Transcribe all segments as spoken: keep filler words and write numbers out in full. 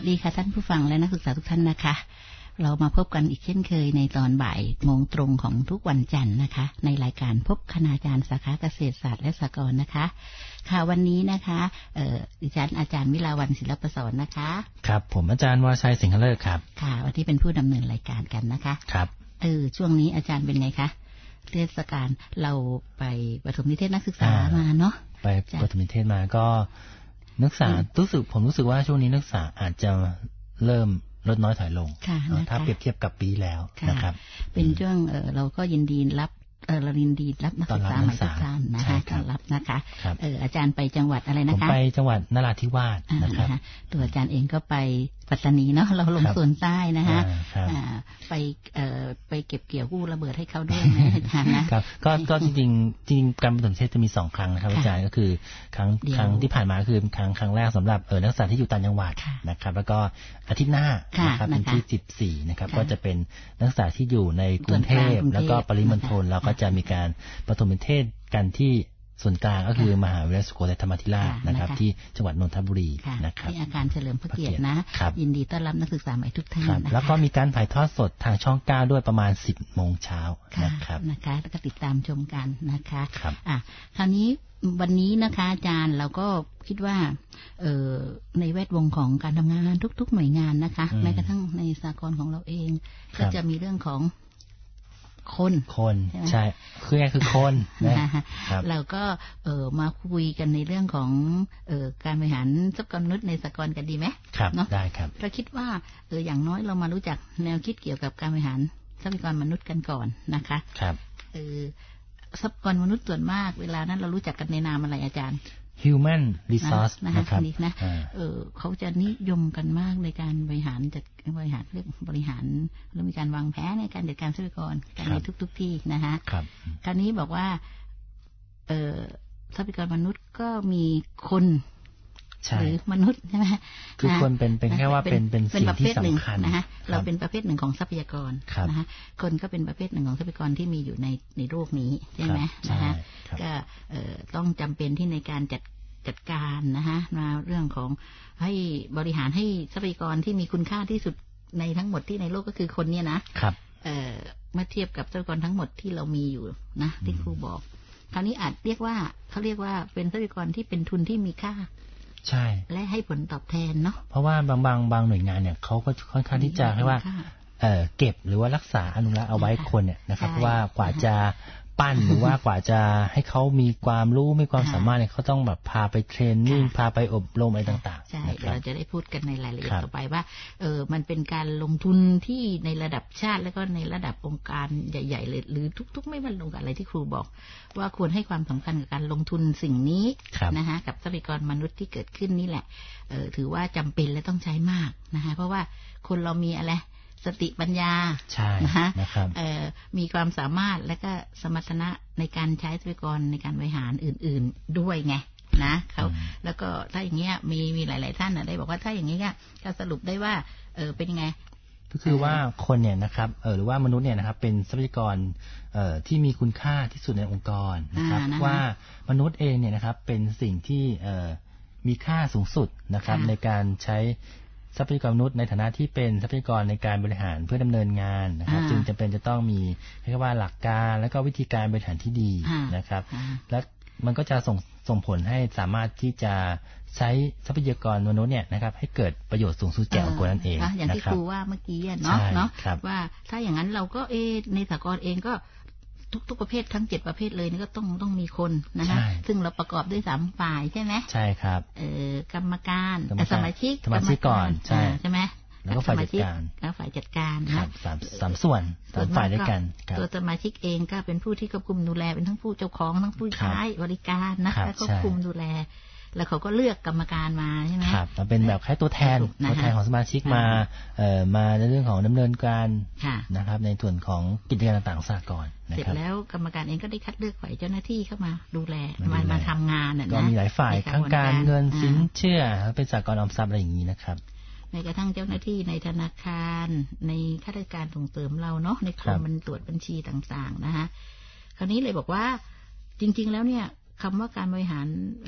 สดีค่ะท่านผู้ฟังและนักศึกษาทุกท่านนะคะเรามาพบกันอีกเช่นเคยในตอนบ่ายโมงตรงของทุกวันจันทร์นะคะในรายการพบคณาจารย์สาขาเกษตรศาสตร์และสหกรณ์นะคะค่ะวันนี้นะคะเอ่อดิฉันอาจารย์วิลาวัลย์ศิลปศรนะคะครับผมอาจารย์วรชัยสิงห์เลิศครับค่ะวันที่เป็นผู้ดำเนินรายการกันนะคะครับเออช่วงนี้อาจารย์เป็นไงคะเทศกาลเราไปประถมนิเทศนักศึกษามาเนาะไปประถมนิเทศมาก็นักศึกษารู้สึกผมรู้สึกว่าช่วงนี้นักศึกษาอาจจะเริ่มลดน้อยถอยลงถ้าเปรียบเทียบกับปีแล้วนะครับเป็นช่วงเออเราก็ยินดีรับเออเรายินดีรับนักศึกษาใหม่ทุกท่านนะคะต้อนรับนะคะเอออาจารย์ไปจังหวัดอะไรนะคะผมไปจังหวัดนราธิวาสนะครับตัวอาจารย์เองก็ไปปัตตานีเนาะเราลงส่วนใต้นะคะไปเอ่อไปเก็บเกี่ยวกู้ระเบิดให้เขาด้วยนะครับก็ก็จริงๆจริงการประถมนิเทศจะมีสองครั้งนะครับอาจารย์ก็คือครั้งครั้งที่ผ่านมาคือครั้งครั้งแรกสำหรับเออนักศึกษาที่อยู่ต่างจังหวัดนะครับแล้วก็อาทิตย์หน้านะครับเป็นที่สิบสี่นะครับก็จะเป็นนักศึกษาที่อยู่ในกรุงเทพแล้วก็ปริมณฑลเราก็จะมีการประถมนิเทศกันที่ส่วนกลางก็คือมหาวิทยาลัยสุโขทัยธรรมาธิราชนะครับที่จังหวัดนนทบุรีนะครับที่อาคารเฉลิมพระเกียรตินะยินดีต้อนรับนักศึกษาใหม่ทุกท่านนะคะแล้วก็มีการถ่ายทอดสดทางช่องเก้าด้วยประมาณสิบโมงเช้านะครับนะคะแล้วก็ติดตามชมกันนะคะอ่ะคราวนี้วันนี้นะคะอาจารย์เราก็คิดว่าเอ่อในแวดวงของการทำงานทุกๆหน่วยงานนะคะแม้กระทั่งในสากลของเราเองก็จะมีเรื่องของคนคนใช่คือไงคือคนนะเราก็เอ่อมาคุยกันในเรื่องของเอ่อการบริหารทรัพยากรมนุษย์ในสหกรณ์กันดีไหมครับเนาะได้ครับเราคิดว่าเอออย่างน้อยเรามารู้จักแนวคิดเกี่ยวกับการบริหารทรัพยากรมนุษย์กันก่อนนะคะครับเออทรัพยากรมนุษย์ส่วนมากเวลานั้นเรารู้จักกันในนามอะไรอาจารย์ human resource นะครับนะเออเขาจะนิยมกันมากในการบริหารจัดบริหารเรื่องบริหารแล้วมีการวางแผนในการจัดการทรัพยากรกันในทุกๆที่นะฮะครับคราวนี้บอกว่าเออทรัพยากรมนุษย์ก็มีคนหรือมนุษย์ใช่ไหมคือคนเป็นเป็นแค่ว่าเป็นเป็นสิ่งที่สำคัญนะฮะเราเป็นประเภทหนึ่งของทรัพยากรนะฮะคนก็เป็นประเภทหนึ่งของทรัพยากรที่มีอยู่ในในโลกนี้ใช่ไหมนะฮะก็ต้องจำเป็นที่ในการจัดจัดการนะฮะมาเรื่องของให้บริหารให้ทรัพยากรที่มีคุณค่าที่สุดในทั้งหมดที่ในโลกก็คือคนเนี่ยนะครับเอ่อเมื่อเทียบกับทรัพยากรทั้งหมดที่เรามีอยู่นะที่ครูบอกคราวนี้อาจเรียกว่าเขาเรียกว่าเป็นทรัพยากรที่เป็นทุนที่มีค่าใช่และให้ผลตอบแทนเนาะเพราะว่าบางบางบางหน่วยงานเนี่ยเขาก็ค่อนข้างที่จะให้ว่าเอ่อเก็บหรือว่ารักษาอนุรักษ์เอาไว้คนเนี่ยนะครับว่ากว่าจะปั้นหรือว่ากว่าจะให้เขามีความรู้มีความสามารถเนี่ยเขาต้องแบบพาไปเทรนนิ่งพาไปอบรมอะไรต่างๆใช่เราจะได้พูดกันในรายละเอียดต่อไปว่าเออมันเป็นการลงทุนที่ในระดับชาติแล้วก็ในระดับองค์การใหญ่ๆเลยหรือทุกๆไม่ว่าองค์การอะไรที่ครูบอกว่าควรให้ความสำคัญกับการลงทุนสิ่งนี้นะคะกับทรัพยากรมนุษย์ที่เกิดขึ้นนี่แหละเออถือว่าจำเป็นและต้องใช้มากนะคะเพราะว่าคนเรามีอะไรสติปัญญาใช่นะครับมีความสามารถและก็สมรรถนะในการใช้ทรัพยากรในการบริหารอื่นๆด้วยไงนะเขาแล้วก็ถ้าอย่างเงี้ยมีมีหลายๆท่านได้บอกว่าถ้าอย่างนี้ก็สรุปได้ว่าเออเป็นยังไงก็คือว่าคนเนี่ยนะครับเออหรือว่ามนุษย์เนี่ยนะครับเป็นทรัพยากรเอ่อที่มีคุณค่าที่สุดในองค์กรนะครับว่ามนุษย์เองเนี่ยนะครับเป็นสิ่งที่เอ่อมีค่าสูงสุดนะครับในการใช้ทรัพยากรมนุษย์ในฐานะที่เป็นทรัพยากรในการบริหารเพื่อดำเนินงานนะครับจึงจำเป็นจะต้องมีเรียกว่าหลักการและก็วิธีการบริหารที่ดีนะครับและมันก็จะส่งส่งผลให้สามารถที่จะใช้ทรัพยากรมนุษย์เนี่ยนะครับให้เกิดประโยชน์สูงสุดแก่องค์กรนั่นเองอย่างที่ครูว่าเมื่อกี้เนาะเนาะว่าถ้าอย่างนั้นเราก็เอในสหกรณ์เองก็ทุกๆประเภททั้งเจ็ดประเภทเลยนี่ก็ต้องต้องมีคนนะฮะซึ่งเราประกอบด้วยสามฝ่ายใช่ไหมใช่ครับเอ่อกรรมการสมาชิกสมาชิกก่อนใช่ใช่ไหมแล้วก็ฝ่ายจัดการแล้วฝ่ายจัดการนะสามสามส่วนสามฝ่ายด้วยกันตัวสมาชิกเองก็เป็นผู้ที่ควบคุมดูแลเป็นทั้งผู้เจ้าของทั้งผู้ใช้บริการนะแล้วควบคุมดูแลแล้วเขาก็เลือกกรรมการมาใช่ไหมครับมันเป็นแบบแค่ตัวแทนตัวแทนของสมาชิกมาเอ่อมาในเรื่องของดำเนินการนะครับในส่วนของกิจการต่างๆของสหกรณ์เสร็จแล้วกรรมการเองก็ได้คัดเลือกฝ่ายเจ้าหน้าที่เข้ามาดูแลมามาทำงานนะก็มีหลายฝ่ายทั้งการเงินสินเชื่อเป็นสหกรณ์ออมทรัพย์อะไรอย่างนี้นะครับในกระทั่งเจ้าหน้าที่ในธนาคารในข้าราชการส่งเสริมเราเนาะในกรมมันตรวจบัญชีต่างๆนะคะคราวนี้เลยบอกว่าจริงๆแล้วเนี่ยคำว่าการบริหาร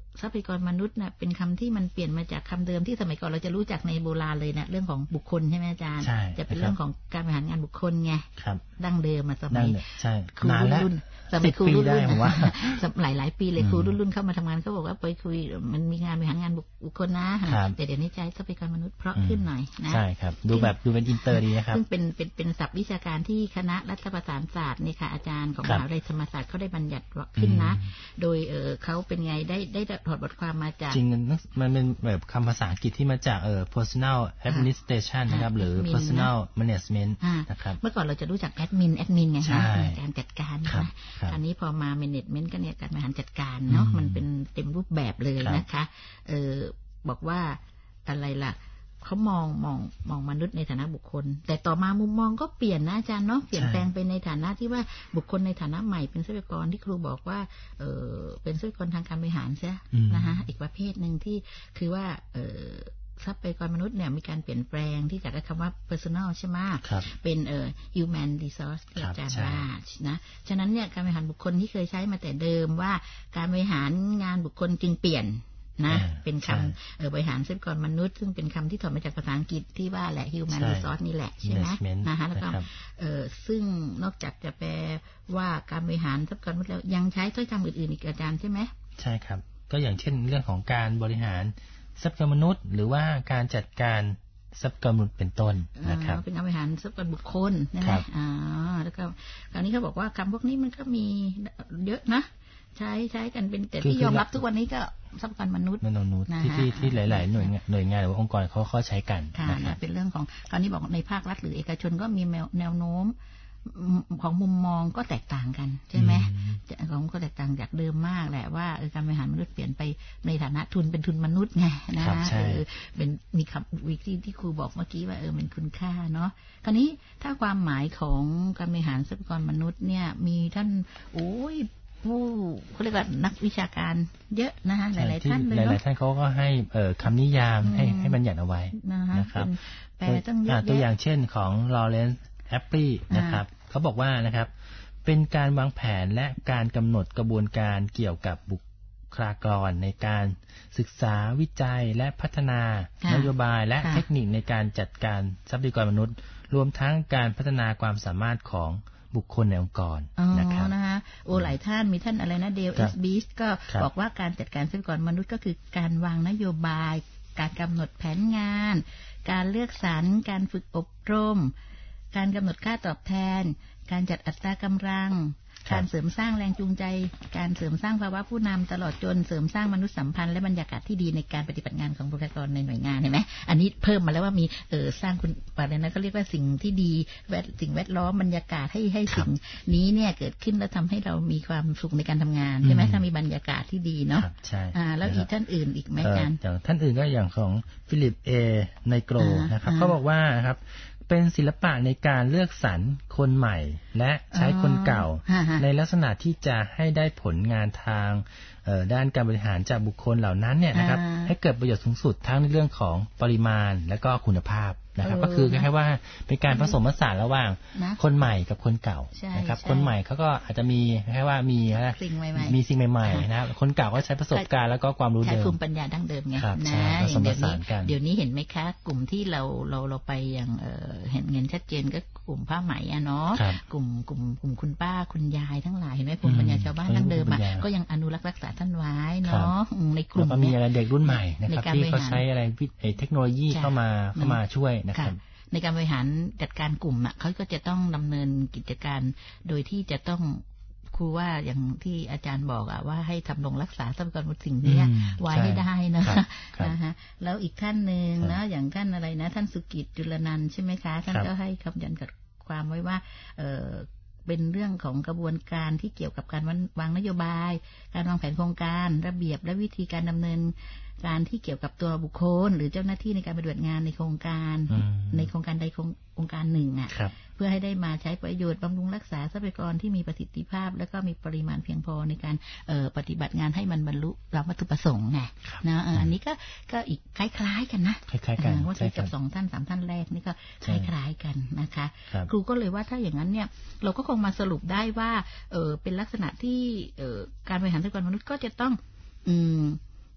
ทรัพยากรมนุษย์เนี่ยเป็นคำที่มันเปลี่ยนมาจากคำเดิมที่สมัยก่อนเราจะรู้จักในโบราณเลยนะเรื่องของบุคคลใช่ไหมอาจารย์จะเป็นเรื่องของการบริหารงานบุคคลไงดั้งเดิมมาสมัยครูรุ่นสมัยครูรุ่นหลายหลายปีเลยครูรุ่นรุ่นเข้ามาทำงานเขาบอกว่าไปคุยมันมีงานบริหารงานบุคคลนะแต่เดี๋ยวนี้ใช้ทรัพยากรมนุษย์เพราะขึ้นหน่อยนะใช่ครับดูแบบดูเป็นอินเตอร์ดีนะครับซึ่งเป็นเป็นเป็นศัพท์วิชาการที่คณะรัฐประศาสนศาสตร์เนี่ยค่ะอาจารย์ของมหาวิทยาลัยธรรมศาสตร์เขาได้บัญญัติขึ้นนะโดยเออเขาเป็นไงได้ได้ถอดบทความมาจากจริงมันเป็นแบบคำภาษาอังกฤษที่มาจากเอ่อ personal administration นะครับหรือ personal management นะครับเมื่อก่อนเราจะรู้จัก admin admin ไงนะการจัดการนะอันนี้พอมา management ก็เนี่ยการบริหารจัดการเนาะมันเป็นเต็มรูปแบบเลยนะคะเออบอกว่าอะไรล่ะเขามองมองมองมนุษย์ในฐานะบุคคลแต่ต่อมามุมมองก็เปลี่ยนนะอาจารย์เนาะเปลี่ยนแปลงไปในฐานะที่ว่าบุคคลในฐานะใหม่เป็นทรัพยากรที่ครูบอกว่าเออเป็นทรัพยากรทางการบริหารใช่นะคะอีกประเภทหนึ่งที่คือว่าเออทรัพยากรมนุษย์เนี่ยมีการเปลี่ยนแปลงที่จากคำว่า personal ใช่ไหมเป็นเอ่อ human resource ที่อาจารย์ว่านะฉะนั้นเนี่ยการบริหารบุคคลที่เคยใช้มาแต่เดิมว่าการบริหารงานบุคคลจึงเปลี่ยนนะเป็นคำบริหารทรัพยากรมนุษย์ซึ่งเป็นคำที่ถอดมาจากภาษาอังกฤษที่ว่าแหละ human resource นี่แหละใช่ไหมนะคะแล้วก็ซึ่งนอกจากจะแปลว่าการบริหารทรัพยากรมนุษย์แล้วยังใช้ถ้อยคำอื่นๆอีกอาจารย์ใช่ไหมใช่ครับก็อย่างเช่นเรื่องของการบริหารทรัพยากรมนุษย์หรือว่าการจัดการทรัพยากรมนุษย์เป็นต้นนะครับเป็นการบริหารทรัพยากรบุคคลนะอ่าแล้วก็คราวนี้เขาบอกว่าคำพวกนี้มันก็มีเยอะนะใช้ใช้กันเป็นแต่ที่ยอมรับทุกวันนี้ก็ทรัพยากรมนุษย์มนุษย์ที่ที่ที่หลายๆหน่วยงานหน่วยงานหรือองค์กรเขาเขาใช้กันนะครับเป็นเรื่องของคราวนี้บอกในภาครัฐหรือเอกชนก็มีแนวโน้มของมุมมองก็แตกต่างกันใช่ไหมของก็แตกต่างจากเดิมมากแหละว่าการบริหารมนุษย์เปลี่ยนไปในฐานะทุนเป็นทุนมนุษย์ไงนะเป็นมีคำวิธีที่ครูบอกเมื่อกี้ว่าเออมันคุณค่าเนาะคราวนี้ถ้าความหมายของการบริหารทรัพยากรมนุษย์เนี่ยมีท่านโอ้ยผู้เขาเรียกว่านักวิชาการเยอะนะคะหลายๆท่านเลยเนาะหลายๆท่านเขาก็ให้เอ่อคำนิยามให้ให้บัญญัติเอาไว้นะครับแปลต้องเยอะตัวอย่างเช่นของลอเรนซ์แอปปี้นะครับเขาบอกว่านะครับเป็นการวางแผนและการกำหนดกระบวนการเกี่ยวกับบุคลากรในการศึกษาวิจัยและพัฒนานโยบายและเทคนิคในการจัดการทรัพยากรมนุษย์รวมทั้งการพัฒนาความสามารถของบุคคลในองค์กรนะครับนะคะโอ้หลายท่านมีท่านอะไรนะเดลเอสบีสก็บอกว่าการจัดการทรัพยากรมนุษย์ก็คือการวางนโยบายการกำหนดแผนงานการเลือกสรรการฝึกอบรมการกำหนดค่าตอบแทนการจัดอัตรากำลังการเสริมสร้างแรงจูงใจการเสริมสร้างภาวะผู้นำตลอดจนเสริมสร้างมนุษยสัมพันธ์และบรรยากาศที่ดีในการปฏิบัติงานของบุคลากรในหน่วยงานเห็นไหมอันนี้เพิ่มมาแล้วว่ามีเออสร้างคุณปาร์นะก็เรียกว่าสิ่งที่ดีแวดสิ่งแวดล้อมบรรยากาศให้ให้สิ่งนี้เนี่ยเกิดขึ้นแล้วทำให้เรามีความสุขในการทำงานใช่ไหมถ้ามีบรรยากาศที่ดีเนาะใช่แล้วอีกท่านอื่นอีกไหมกันอย่างท่านอื่นก็อย่างของฟิลิปเอไนโกรนะครับเขาบอกว่าครับเป็นศิลปะในการเลือกสรรคนใหม่และใช้คนเก่าในลักษณะที่จะให้ได้ผลงานทางด้านการบริหารจากบุคคลเหล่านั้นเนี่ยนะครับให้เกิดประโยชน์สูงสุดทั้งในเรื่องของปริมาณและก็คุณภาพนะครับก็คือแค่ว่าเป็นการผสมผสานระหว่างคนใหม่กับคนเก่านะครับคนใหม่เขาก็อาจจะมีแค่ว่ามีมีสิ่งใหม่ๆนะครับคนเก่าก็ใช้ประสบการณ์แล้วก็ความรู้เดิมใช้ภูมิปัญญาดั้งเดิมไงนะเดี๋ยวนี้เดี๋ยวนี้เห็นไหมคะกลุ่มที่เราเราเราไปอย่างเห็นเงินชัดเจนก็กลุ่มผ้าไหมอะเนาะกลุ่มกลุ่มกลุ่มคุณป้าคุณยายทั้งหลายเห็นไหมภูมิปัญญาชาวบ้านดั้งเดิมอะก็ยังอนุรักษ์รักษาท่านไว้เนาะในกลุ่มมีอะไรเด็กรุ่นใหม่นะครับที่เขาใช้อะไรเทคโนโลยีเข้ามาเข้ามาช่วยนะครับในการบริหารจัดการกลุ่มอ่ะเขาก็จะต้องดำเนินกิจการโดยที่จะต้องครูว่าอย่างที่อาจารย์บอกอ่ะว่าให้ทำรงรักษาทรัพยากรมนุษย์สิ่งนี้ไว้ให้ได้นะนะฮะแล้วอีกท่านหนึ่งนะอย่างท่านอะไรนะท่านสุกิจจุลนันท์ใช่ไหมคะท่านก็ให้คำยันกับความไว้ว่าเออเป็นเรื่องของกระบวนการที่เกี่ยวกับการวางนโยบายการวางแผนโครงการระเบียบและวิธีการดำเนินการที่เกี่ยวกับตัวบุคคลหรือเจ้าหน้าที่ในการปฏิบัติงานในโครงการในโครงการใดโครงการหนึ่งอ่ะเพื่อให้ได้มาใช้ประโยชน์บำรุงรักษาทรัพยากรที่มีประสิทธิภาพและก็มีปริมาณเพียงพอในการปฏิบัติงานให้มันบรรลุตามวัตถุประสงค์ไงนะอันนี้ก็ก็อีกคล้ายๆกันนะคล้ายๆกันว่าที่กับสองท่านสามท่านแรกนี่ก็คล้ายๆกันนะคะครูก็เลยว่าถ้าอย่างนั้นเนี่ยเราก็คงมาสรุปได้ว่าเออเป็นลักษณะที่เออการบริหารทรัพยากรมนุษย์ก็จะต้องอืม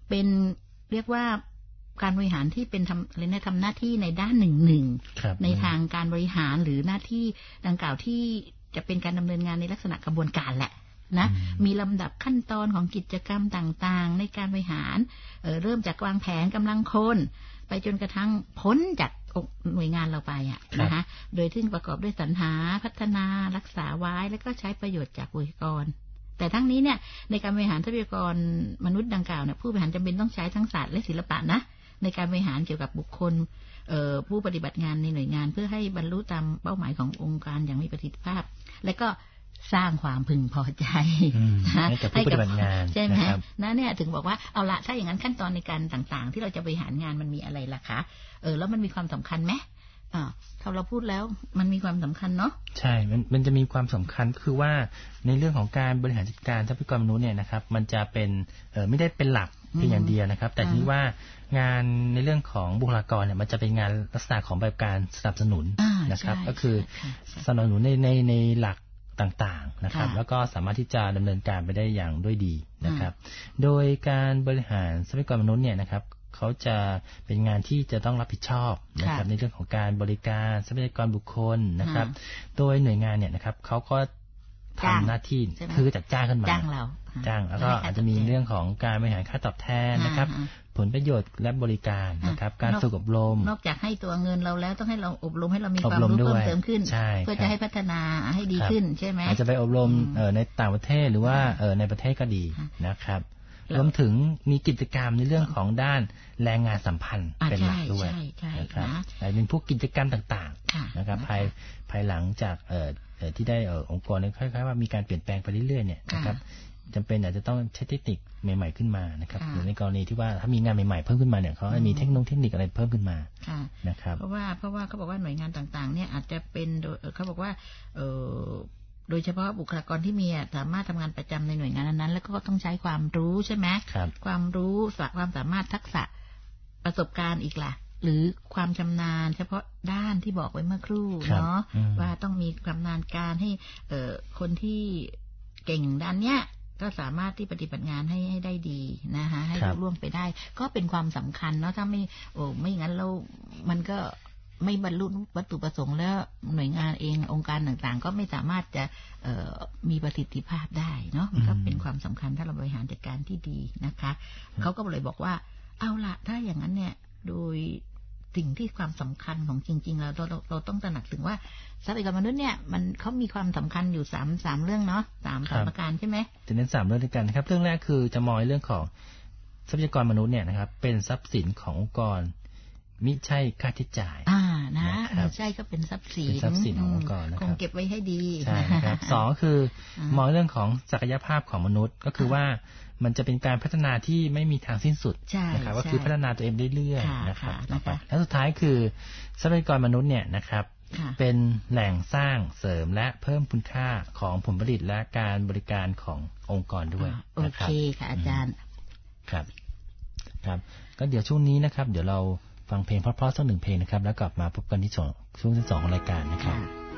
เป็นเรียกว่าการบริหารที่เป็นทำอะไรนะทำหน้าที่ในด้านหนึ่งหนึ่งในทางการบริหารหรือหน้าที่ดังกล่าวที่จะเป็นการดำเนินงานในลักษณะกระบวนการแหละนะมีลำดับขั้นตอนของกิจกรรมต่างๆในการบริหาร เ, เริ่มจากวางแผนกำลังคนไปจนกระทั่งพ้นจากหน่วยงานเราไปอ่ะนะคะโดยที่ประกอบด้วยสรรหาพัฒนารักษาไว้แล้วก็ใช้ประโยชน์จากบุคลากรแต่ทั้งนี้เนี่ยในการบริหารทรัพยากรมนุษย์ดังกล่าวเนี่ยผู้บริหารจำเป็นต้องใช้ทั้งศาสตร์และศิลปะนะในการบริหารเกี่ยวกับบุคคลผู้ปฏิบัติงานในหน่วยงานเพื่อให้บรรลุตามเป้าหมายขององค์การอย่างมีประสิทธิภาพและก็สร้างความพึงพอใจให้กับผู้ปฏิบัติงานใช่ไหมนะเนี่ยถึงบอกว่าเอาละถ้าอย่างนั้นขั้นตอนในการต่างๆที่เราจะบริหารงานมันมีอะไรล่ะคะเออแล้วมันมีความสำคัญไหมอ่าถ้าเราพูดแล้วมันมีความสำคัญเนาะใช่มันมันจะมีความสำคัญคือว่าในเรื่องของการบริหารจัดการทรัพยากรมนุษย์เนี่ยนะครับมันจะเป็นเออไม่ได้เป็นหลักเพียงอย่างเดียวนะครับแต่ที่ว่างานในเรื่องของบุคลากรเนี่ยมันจะเป็นงานลักษณะของแบบการสนับสนุนนะครับก็คือสนับสนุนในในในหลักต่างๆนะครับแล้วก็สามารถที่จะดำเนินการไปได้อย่างด้วยดีนะครับโดยการบริหารทรัพยากรมนุษย์เนี่ยนะครับเขาจะเป็นงานที่จะต้องรับผิดชอบนะครับในเรื่องของการบริการทรัพยากรบุคคลนะครับโดยหน่วยงานเนี่ยนะครับเขาก็ทำหน้าที่คือจัดจ้างขึ้นมาจ้างเราจ้างแล้วก็อาจจะมีเรื่องของการบริหารค่าตอบแทนนะครับผลประโยชน์และบริการนะครับการฝึกอบรมนอกจากให้ตัวเงินเราแล้วต้องให้เราอบรมให้เรามีความรู้เพิ่มเติมขึ้นเพื่อจะให้พัฒนาให้ดีขึ้นใช่ไหมอาจจะไปอบรมในต่างประเทศหรือว่าในประเทศก็ดีนะครับรวมถึงมีกิจกรรมในเรื่องของด้านแรงงานสัมพันธ์เป็นหลักด้วยนะครับเป็นพวกกิจกรรมต่างๆนะครับภายภายหลังจากที่ได้องค์กรคล้ายๆว่ามีการเปลี่ยนแปลงไปเรื่อยๆเนี่ยนะครับจำเป็นอาจจะต้องใช้เทคนิคใหม่ๆขึ้นมานะครับหรือในกรณีที่ว่าถ้ามีงานใหม่ๆเพิ่มขึ้นมาเนี่ยเขาจะมีเทคโนโลยีเทคนิคอะไรเพิ่มขึ้นมานะครับเพราะว่าเพราะว่าเขาบอกว่าหน่วยงานต่างๆเนี่ยอาจจะเป็นเขาบอกว่าโดยเฉพาะบุคลากรที่มีสามารถทำงานประจำในหน่วยงานนั้นๆแล้วก็ต้องใช้ความรู้ใช่ไหมความรู้ความสามารถทักษะประสบการณ์อีกล่ะหรือความชำนาญเฉพาะด้านที่บอกไว้เมื่อครู่เนาะว่าต้องมีความชำนาญการให้คนที่เก่งด้านเนี้ยก็สามารถที่ปฏิบัติงานให้ให้ได้ดีนะคะให้ลุล่วงไปได้ก็เป็นความสำคัญเนาะถ้าไม่โอ้ไม่งั้นเรามันก็ไม่บรรลุวัตถุประสงค์แล้วหน่วยงานเององค์การต่างๆก็ไม่สามารถจะมีประสิทธิภาพได้เนาะมันก็เป็นความสำคัญถ้าเราบริหารจัดการที่ดีนะคะเขาก็เลยบอกว่าเอาละถ้าอย่างนั้นเนี่ยโดยสิ่งที่ความสำคัญของจริงๆเราเราเราต้องตระหนักถึงว่าทรัพยากรมนุษย์เนี่ยมันเขามีความสำคัญอยู่สามสามเรื่องเนาะสามสามประการใช่ไหมจะเน้นสามเรื่องด้วยกันนะครับเรื่องแรกคือจะมองเรื่องของทรัพยากรมนุษย์เนี่ยนะครับเป็นทรัพย์สินขององค์กรมิใช่ค่าใช้จ่ายอ่านะไม่ใช่ก็เป็นทรัพย์สินเป็นทรัพย์สินขององค์กรนะครับคงเก็บไว้ให้ดีใช่ครับสองคือมองเรื่องของศักยภาพของมนุษย์ก็คือว่ามันจะเป็นการพัฒนาที่ไม่มีทางสิ้นสุดนะครับก็คือพัฒนาตัวเองเรื่อยๆนะครับและสุดท้ายคือทรัพยากรมนุษย์เนี่ยนะครับเป็นแหล่งสร้างเสริมและเพิ่มคุณค่าของผลผลิตและการบริการขององค์กรด้วยโอเคค่ะอาจารย์ครับครับก็เดี๋ยวช่วงนี้นะครับเดี๋ยวเราฟังเพลงเพราะๆสักหนึ่งเพลงนะครับแล้วกลับมาพบกันที่ช่วงที่สองของรายการนะครับ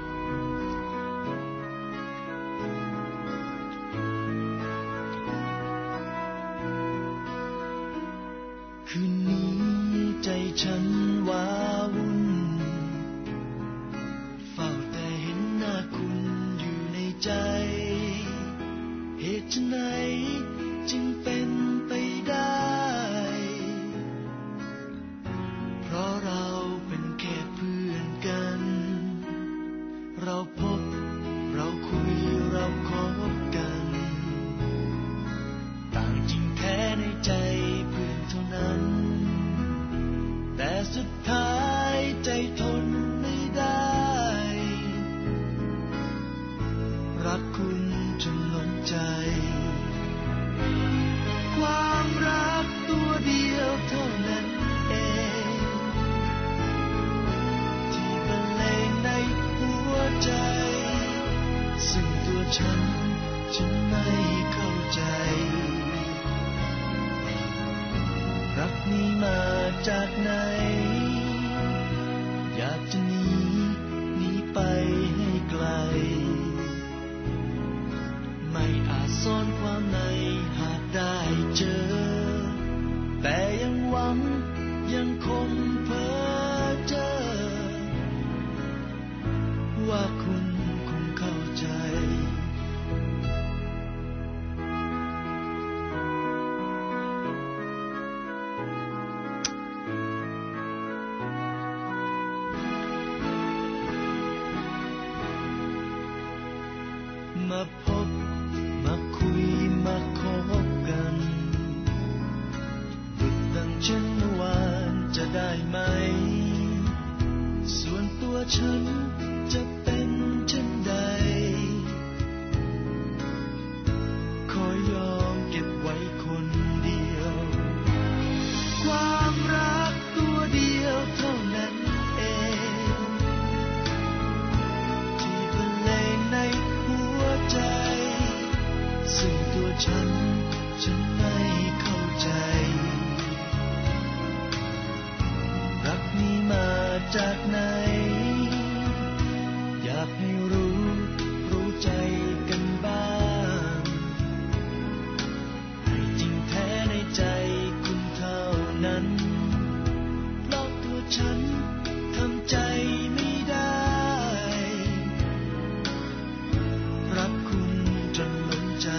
คืนนี้ใจฉันว้าวุ่นเฝ้าแต่เห็นหน้าคุณอยู่ในใจเหตุไฉนจึงเป็นไปได้เพราะเราเป็นแค่เพื่อนกันเราพบเราคุยเราคบกันต่างจริงแท้ในใจเพื่อนเท่านั้นแต่สุดท้ายใจทนไม่ได้รักคุณจนล้นใจความรักตัวเดียวเท่านั้นเองที่บรรเลงในหัวใจซึ่งตัวฉันฉันไม่เข้าใจรักนี้มาจากไหนอยากจะหนีหนีไปให้ไกลไม่อาจซ่อนความในหากได้เจอมาพบมาคุยมาคบกันดุจดังเช่นเมื่อวานจะได้ไหมส่วนตัวฉันจะเป็นเช่นใดขอยอมเก็บไว้คนเดียวความรักตัวเดียวเท่านั้นเองที่บรรเลงในหัวใจซึ่งตัวฉันฉันไม่เข้าใจรักนี้มาจากไหนอยากให้รู้รู้ใจกันบ้างให้จริงแท้ในใจคุณเท่านั้นเพราะตัวฉันทำใจไม่ได้รักคุณจนล้นใจ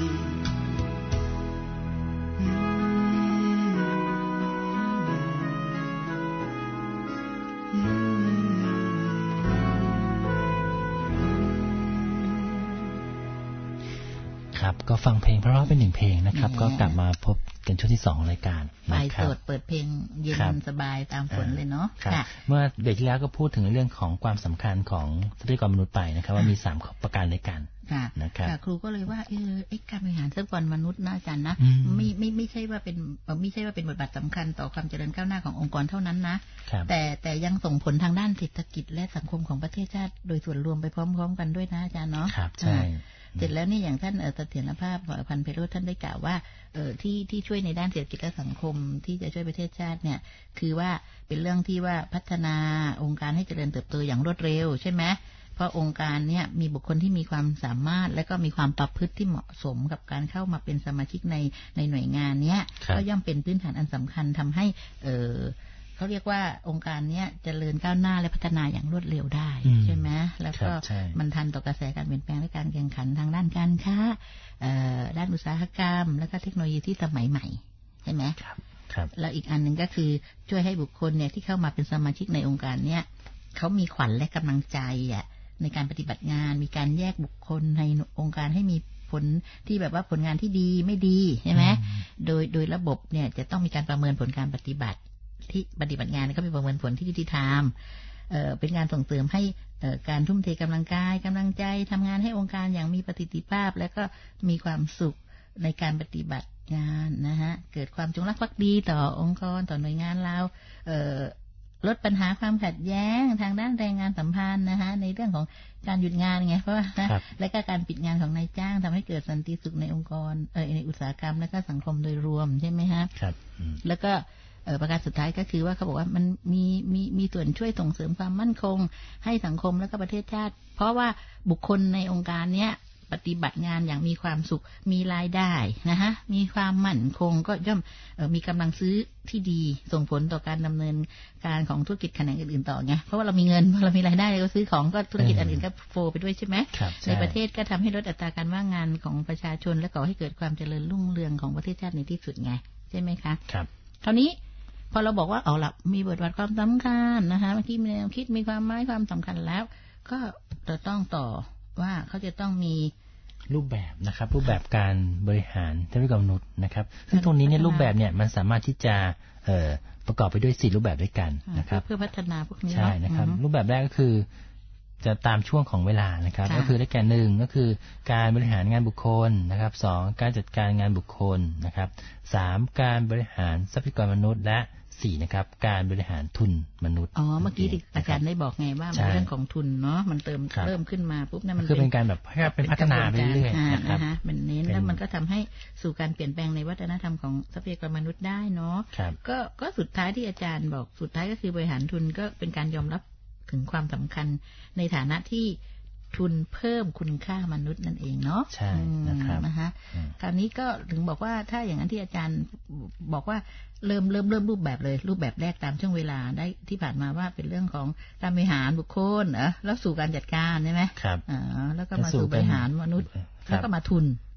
ก็ฟังเพลงเพราะๆเป็นหนึ่งเพลงนะครับก็กลับมาพบกันช่วงที่สองของรายการไปโสดเปิดเพลงเย็นสบายตามฝนเลยเนาะเมื่อเบรกที่แล้วก็พูดถึงเรื่องของความสำคัญของทรัพยากรมนุษย์ไปนะครับว่ามีสามประการในกันนะครับครูก็เลยว่าเออไอ้การบริหารทรัพยากรมนุษย์นะอาจารย์นะไม่ไม่ไม่ใช่ว่าเป็นไม่ใช่ว่าเป็นบทบาทสำคัญต่อความเจริญก้าวหน้าขององค์กรเท่านั้นนะแต่แต่ยังส่งผลทางด้านเศรษฐกิจและสังคมของประเทศชาติโดยส่วนรวมไปพร้อมๆกันด้วยนะอาจารย์เนาะครับใช่เสร็จแล้วนี่อย่างท่านเสถียรภาพพันธุ์ไพโรจน์ท่านได้กล่าวว่าเออที่ที่ช่วยในด้านเศรษฐกิจและสังคมที่จะช่วยประเทศชาติเนี่ยคือว่าเป็นเรื่องที่ว่าพัฒนาองค์การให้เจริญเติบโตอย่างรวดเร็วใช่ไหมเพราะองค์การเนี่ยมีบุคคลที่มีความสามารถและก็มีความประพฤติที่เหมาะสมกับการเข้ามาเป็นสมาชิกในในหน่วยงานเนี้ยก็ย่อมเป็นพื้นฐานอันสำคัญทำให้เออเขาเรียกว่าองค์การเนี้ยเจริญก้าวหน้าและพัฒนาอย่างรวดเร็วได้ใช่ไหมแล้วก็มันทันต่อกระแสการเปลี่ยนแปลงและการแข่งขันทางด้านการค้าด้านอุตสาหกรรมและก็เทคโนโลยีที่สมัยใหม่ใช่ไหมครับแล้วอีกอันหนึ่งก็คือช่วยให้บุคคลเนี่ยที่เข้ามาเป็นสมาชิกในองค์การเนี้ยเขามีขวัญและกำลังใจอ่ะในการปฏิบัติงานมีการแยกบุคคลในองค์การให้มีผลที่แบบว่าผลงานที่ดีไม่ดีใช่ไหมโดยโดยระบบเนี่ยจะต้องมีการประเมินผลการปฏิบัติที่ปฏิบัติงานก็มีประเมินผลที่ยุติธรรมเอ่อเป็นการส่งเสริมให้เอ่อการทุ่มเทกำลังกายกำลังใจทำงานให้องค์การอย่างมีประสิทธิภาพและก็มีความสุขในการปฏิบัติงานนะฮะเกิดความจงรักภักดีต่อองค์กรต่อหน่วยงานเราเอ่อลดปัญหาความขัดแย้งทางด้านแรงงานสัมพันธ์นะฮะในเรื่องของการหยุดงานไงเพราะว่านะและก็การปิดงานของนายจ้างทำให้เกิดสันติสุขในองค์กรเอ่อในอุตสาหกรรมและก็สังคมโดยรวมใช่ไหมฮะครับแล้วก็ประการสุดท้ายก็คือว่าเขาบอกว่ามันมีมีมีส่วนช่วยส่งเสริมความมั่นคงให้สังคมและก็ประเทศชาติเพราะว่าบุคคลในองค์การเนี้ยปฏิบัติงานอย่างมีความสุขมีรายได้นะฮะมีความมั่นคงก็ย่อมเอ่อมีกำลังซื้อที่ดีส่งผลต่อการดำเนินการของธุรกิจแขนงอื่นๆต่อไงเพราะว่าเรามีเงินพอเรามีรายได้เราซื้อของก็ธุรกิจอื่นๆก็โฟไปด้วยใช่ไหมในประเทศก็ทำให้ลดอัตราการว่างงานของประชาชนและก่อให้เกิดความเจริญรุ่งเรืองของประเทศชาติในที่สุดไงใช่ไหมคะครับคราวนี้พอเราบอกว่าเอาละมีบทบาทความสำคัญนะคะเมื่อกี้มีแนวคิดมีความหมายความสำคัญแล้วก็จะต้องต่อว่าเขาจะต้องมีรูปแบบนะครับรูปแบบการบริหารทรัพยากรมนุษย์นะครับซึ่งตรงนี้เนี่ยรูปแบบเนี่ยมันสามารถที่จะเอ่อประกอบไปด้วยสี่รูปแบบด้วยกันนะครับเพื่อพัฒนาพวกนี้ใช่นะครับรูปแบบแรกก็คือจะตามช่วงของเวลานะครับก็คือได้แก่หนึ่งก็คือการบริหารงานบุคคลนะครับสองการจัดการงานบุคคลนะครับสามการบริหารทรัพยากรมนุษย์และสี่นะครับการบริหารทุนมนุษย์อ๋อเมื่อกี้อาจารย์ได้บอกไงว่าเรื่องของทุนเนาะมันเติมเริ่มขึ้นมาปุ๊บนั่นมันคือเป็นการแบบเป็นพัฒนาไปเรื่อยๆนะครับมันเน้นแล้วมันก็ทำให้สู่การเปลี่ยนแปลงในวัฒนธรรมของทรัพยากรมนุษย์ได้เนาะก็ก็สุดท้ายที่อาจารย์บอกสุดท้ายก็คือบริหารทุนก็เป็นการยอมรับถึงความสำคัญในฐานะที่ทุนเพิ่มคุณค่ามนุษย์นั่นเองเนาะใช่นะครับนะคะคราวนี้ก็ถึงบอกว่าถ้าอย่างนั้นที่อาจารย์บอกว่าเริ่มเริ่มเริ่มรูปแบบเลยรูปแบบแรกตามช่วงเวลาได้ที่ผ่านมาว่าเป็นเรื่องของการบริหารบุคคลเออแล้วสู่การจัดการใช่ไหมครับอ่าแล้วก็มาสู่บริหารมนุษย์แล้วก็มาทุน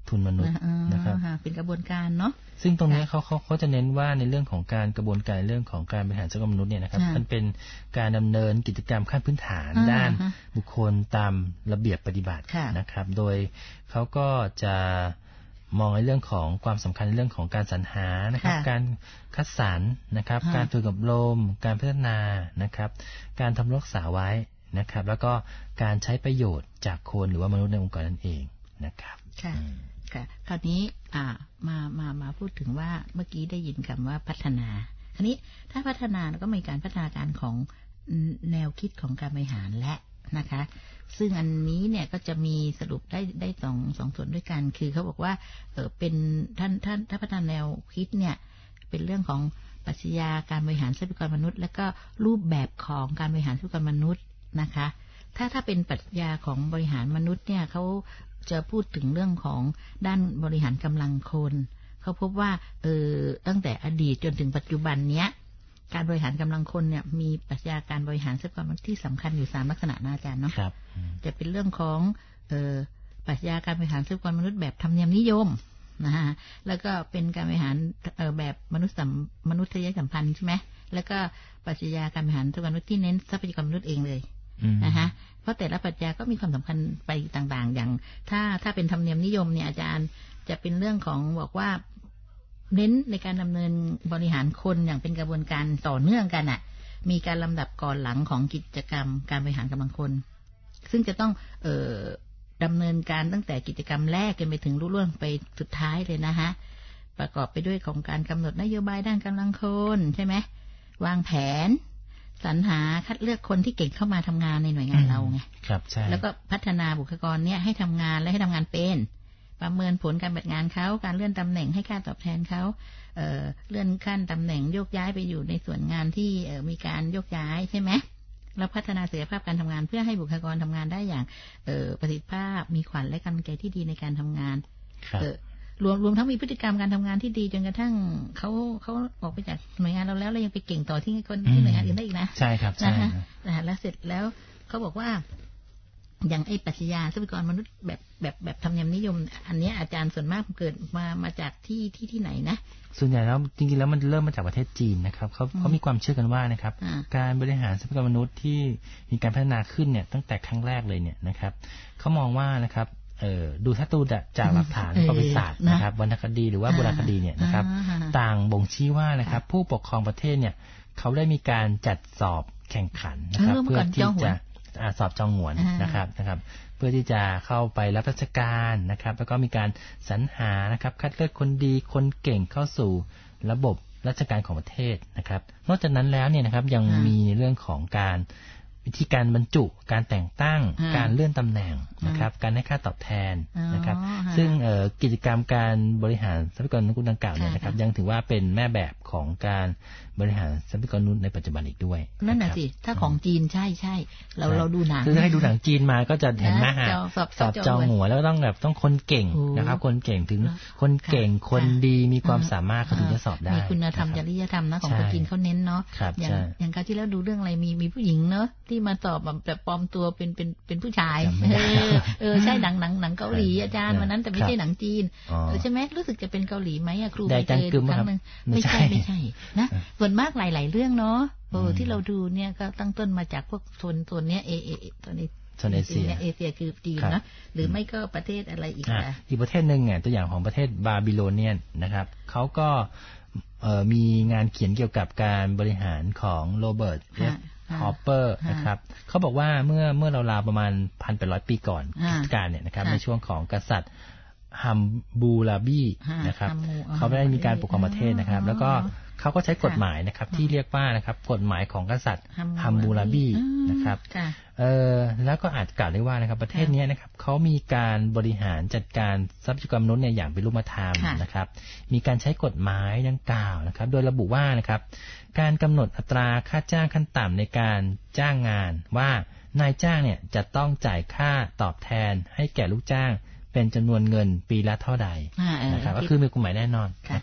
ทุนมนุษย์นะครับเป็นกระบวนการเนาะซึ่งตรงนี้เขาเขาเขาจะเน้นว่าในเรื่องของการกระบวนการเรื่องของการบริหารทรัพยากรมนุษย์เนี่ยนะครับมันเป็นการดำเนินกิจกรรมขั้นพื้นฐานด้านบุคคลตามระเบียบปฏิบัตินะครับโดยเขาก็จะมองในเรื่องของความสำคัญในเรื่องของการสรรหานะครับการคัดสรรนะครับการฝึกอบรมการพัฒนานะครับการทำรักษาไว้นะครับแล้วก็การใช้ประโยชน์จากคนหรือว่ามนุษย์ในองค์กรนั่นเองนะครับค่ะค่ะคราวนี้อ่ามามามาพูดถึงว่าเมื่อกี้ได้ยินคำว่าพัฒนาคราวนี้ถ้าพัฒนาแล้วก็มีการพัฒนาการของแนวคิดของการบริหารและนะคะซึ่งอันนี้เนี่ยก็จะมีสรุปได้ได้สองสองส่วนด้วยกันคือเขาบอกว่าเออเป็นท่านท่านถ้าพัฒนาแนวคิดเนี่ยเป็นเรื่องของปรัชญาการบริหารทรัพยากรมนุษย์และก็รูปแบบของการบริหารทรัพยากรมนุษย์นะคะถ้าถ้าเป็นปรัชญาของบริหารมนุษย์เนี่ยเขาจะพูดถึงเรื่องของด้านบริหารกำลังคนเขาพบว่าเออตั้งแต่อดีตจนถึงปัจจุบันเนี้ยการบริหารกำลังคนเนี่ยมีปรัชญาการบริหารทรัพยากรมนุษย์ที่สำคัญอยู่สามลักษณะนะอาจารย์เนาะจะเป็นเรื่องของเออปรัชญาการบริหารทรัพยากรมนุษย์แบบธรรมเนียมนิยมนะฮะแล้วก็เป็นการบริหารเออแบบมนุษย์สัมมนุษยสัมพันธ์ใช่ไหมแล้วก็ปรัชญาการบริหารทรัพยากรมนุษย์ที่เน้นทรัพยากรมนุษย์เองเลยนะคะเพราะแต่ละปรัชญาก็มีความสำคัญไปต่างๆอย่างถ้าถ้าเป็นธรรมเนียมนิยมเนี่ยอาจารย์จะเป็นเรื่องของบอกว่าเน้นในการดำเนินบริหารคนอย่างเป็นกระบวนการต่อเนื่องกันอ่ะมีการลำดับก่อนหลังของกิจกรรมการบริหารกำลังคนซึ่งจะต้องเอ่อดำเนินการตั้งแต่กิจกรรมแรกจนไปถึงรุ่งเรืองไปสุดท้ายเลยนะฮะประกอบไปด้วยของการกำหนดนโยบายด้านกำลังคนใช่ไหมวางแผนสรรหาคัดเลือกคนที่เก่งเข้ามาทำงานในหน่วยงานเราไงครับใช่แล้วก็พัฒนาบุคลากรเนี่ยให้ทำงานและให้ทำงานเป็นประเมินผลการปฏิบัติงานเขาการเลื่อนตำแหน่งให้ค่าตอบแทนเขาเอ่อเลื่อนขั้นตำแหน่งโยกย้ายไปอยู่ในส่วนงานที่เอ่อมีการโยกย้ายใช่ไหมแล้วพัฒนาศักยภาพการทำงานเพื่อให้บุคลากรทำงานได้อย่างเอ่อประสิทธิภาพมีขวัญและกำลังใจที่ดีในการทำงานเอ่อรวมรวมทั้งมีพฤติกรรมการทำงานที่ดีจนกระทั่งเขาเขาออกไปจากหน่วยงานเราแล้วแล้วยังไปเก่งต่อที่คนที่หน่วยงานอื่นได้อีกนะใช่ครับใช่นะแล้วเสร็จแล้วเขาบอกว่าอย่างไอ้ปรัชญาทรัพยากรมนุษย์แบบแบบแบบธรรมเนียมนิยมอันนี้อาจารย์ส่วนมากเกิดมามาจากที่ที่ที่ไหนนะส่วนใหญ่แล้วจริงๆแล้วมันเริ่มมาจากประเทศจีนนะครับเขาเขามีความเชื่อกันว่านะครับการบริหารทรัพยากรมนุษย์ที่มีการพัฒนาขึ้นเนี่ยตั้งแต่ครั้งแรกเลยเนี่ยนะครับเขามองว่านะครับเอ่อดูถ้าดูจากหลักฐานประวัติศาสตร์นะครับวรรณคดีหรือว่าโบราณคดีเนี่ยนะครับต่างบ่งชี้ว่านะครับผู้ปกครองประเทศเนี่ยเขาได้มีการจัดสอบแข่งขันนะครับเพื่อที่จะสอบจองหวนนะครับนะครับเพื่อที่จะเข้าไปรับราชการนะครับแล้วก็มีการสรรหานะครับคัดเลือกคนดีคนเก่งเข้าสู่ระบบราชการของประเทศนะครับนอกจากนั้นแล้วเนี่ยนะครับยังมีในเรื่องของการวิธีการบรรจุการแต่งตั้งการเลื่อนตำแหน่งนะครับการให้ค่าตอบแทนนะครับซึ่งกิจกรรมการบริหารทรัพยากรมนุษย์ดังกล่าวเนี่ยนะครับยังถือว่าเป็นแม่แบบของการบริหารทรัพยากรมนุษย์ในปัจจุบันอีกด้วยนั่นน่ะสิถ้าของจีนใช่ใช่เราเราดูหนังคือให้ดูหนังจีนมาก็จะเห็นนะฮะสอบจองหัวแล้วต้องแบบต้องคนเก่งนะครับคนเก่งถึงคนเก่งคนดีมีความสามารถเขาถึงจะสอบได้มีคุณธรรมจริยธรรมนะของคนจีนเขาเน้นเนาะอย่างอย่างการที่แล้วดูเรื่องอะไรมีมีผู้หญิงเนาะที่มาสอบแบบปลอมตัวเป็นเป็นเป็นผู้ชายเออเออใช่หนังหนังหนังเกาหลีอาจารย์วันนั้นแต่ไม่ใช่หนังจีนใช่ไหมรู้สึกจะเป็นเกาหลีไหมอะครูไปเจอครั้งนึงไม่ใช่ไม่ใช่นะส่วนมากหลายๆเรื่องเนาะโอ้ที่เราดูเนี่ยก็ตั้งต้นมาจากพวกโซนโซนเนี้ยเอเอตัวนี้โซนเอเชียเอเชียคือจีนนะหรือไม่ก็ประเทศอะไรอีกอ่ะอีกประเทศหนึ่งเนี่ยตัวอย่างของประเทศบาบิโลเนียนนะครับเขาก็มีงานเขียนเกี่ยวกับการบริหารของโรเบิร์ตฮอปเปอร์นะครับเขาบอกว่าเมื่อเมื่อราวๆประมาณพันแปดร้อยปีก่อนกิจการเนี่ยนะครับในช่วงของกษัตริย์ฮัมบูราบีนะครับเขาได้มีการปกครองประเทศนะครับแล้วก็เขาก็ใช้กฎหมายนะครับที่เรียกว่านะครับกฎหมายของกษัตริย์ฮัมบูราบีนะครับเอ่อแล้วก็อาจกล่าวได้ว่านะครับประเทศนี้นะครับเขามีการบริหารจัดการทรัพยากรมนุษย์เนี่ยอย่างเป็นรูปธรรมนะครับมีการใช้กฎหมายดังกล่าวนะครับโดยระบุว่านะครับการกำหนดอัตราค่าจ้างขั้นต่ำในการจ้างงานว่านายจ้างเนี่ยจะต้องจ่ายค่าตอบแทนให้แก่ลูกจ้างเป็นจำนวนเงินปีละเท่าใดนะครับก็คือมีกฎหมายแน่นอนนะครับ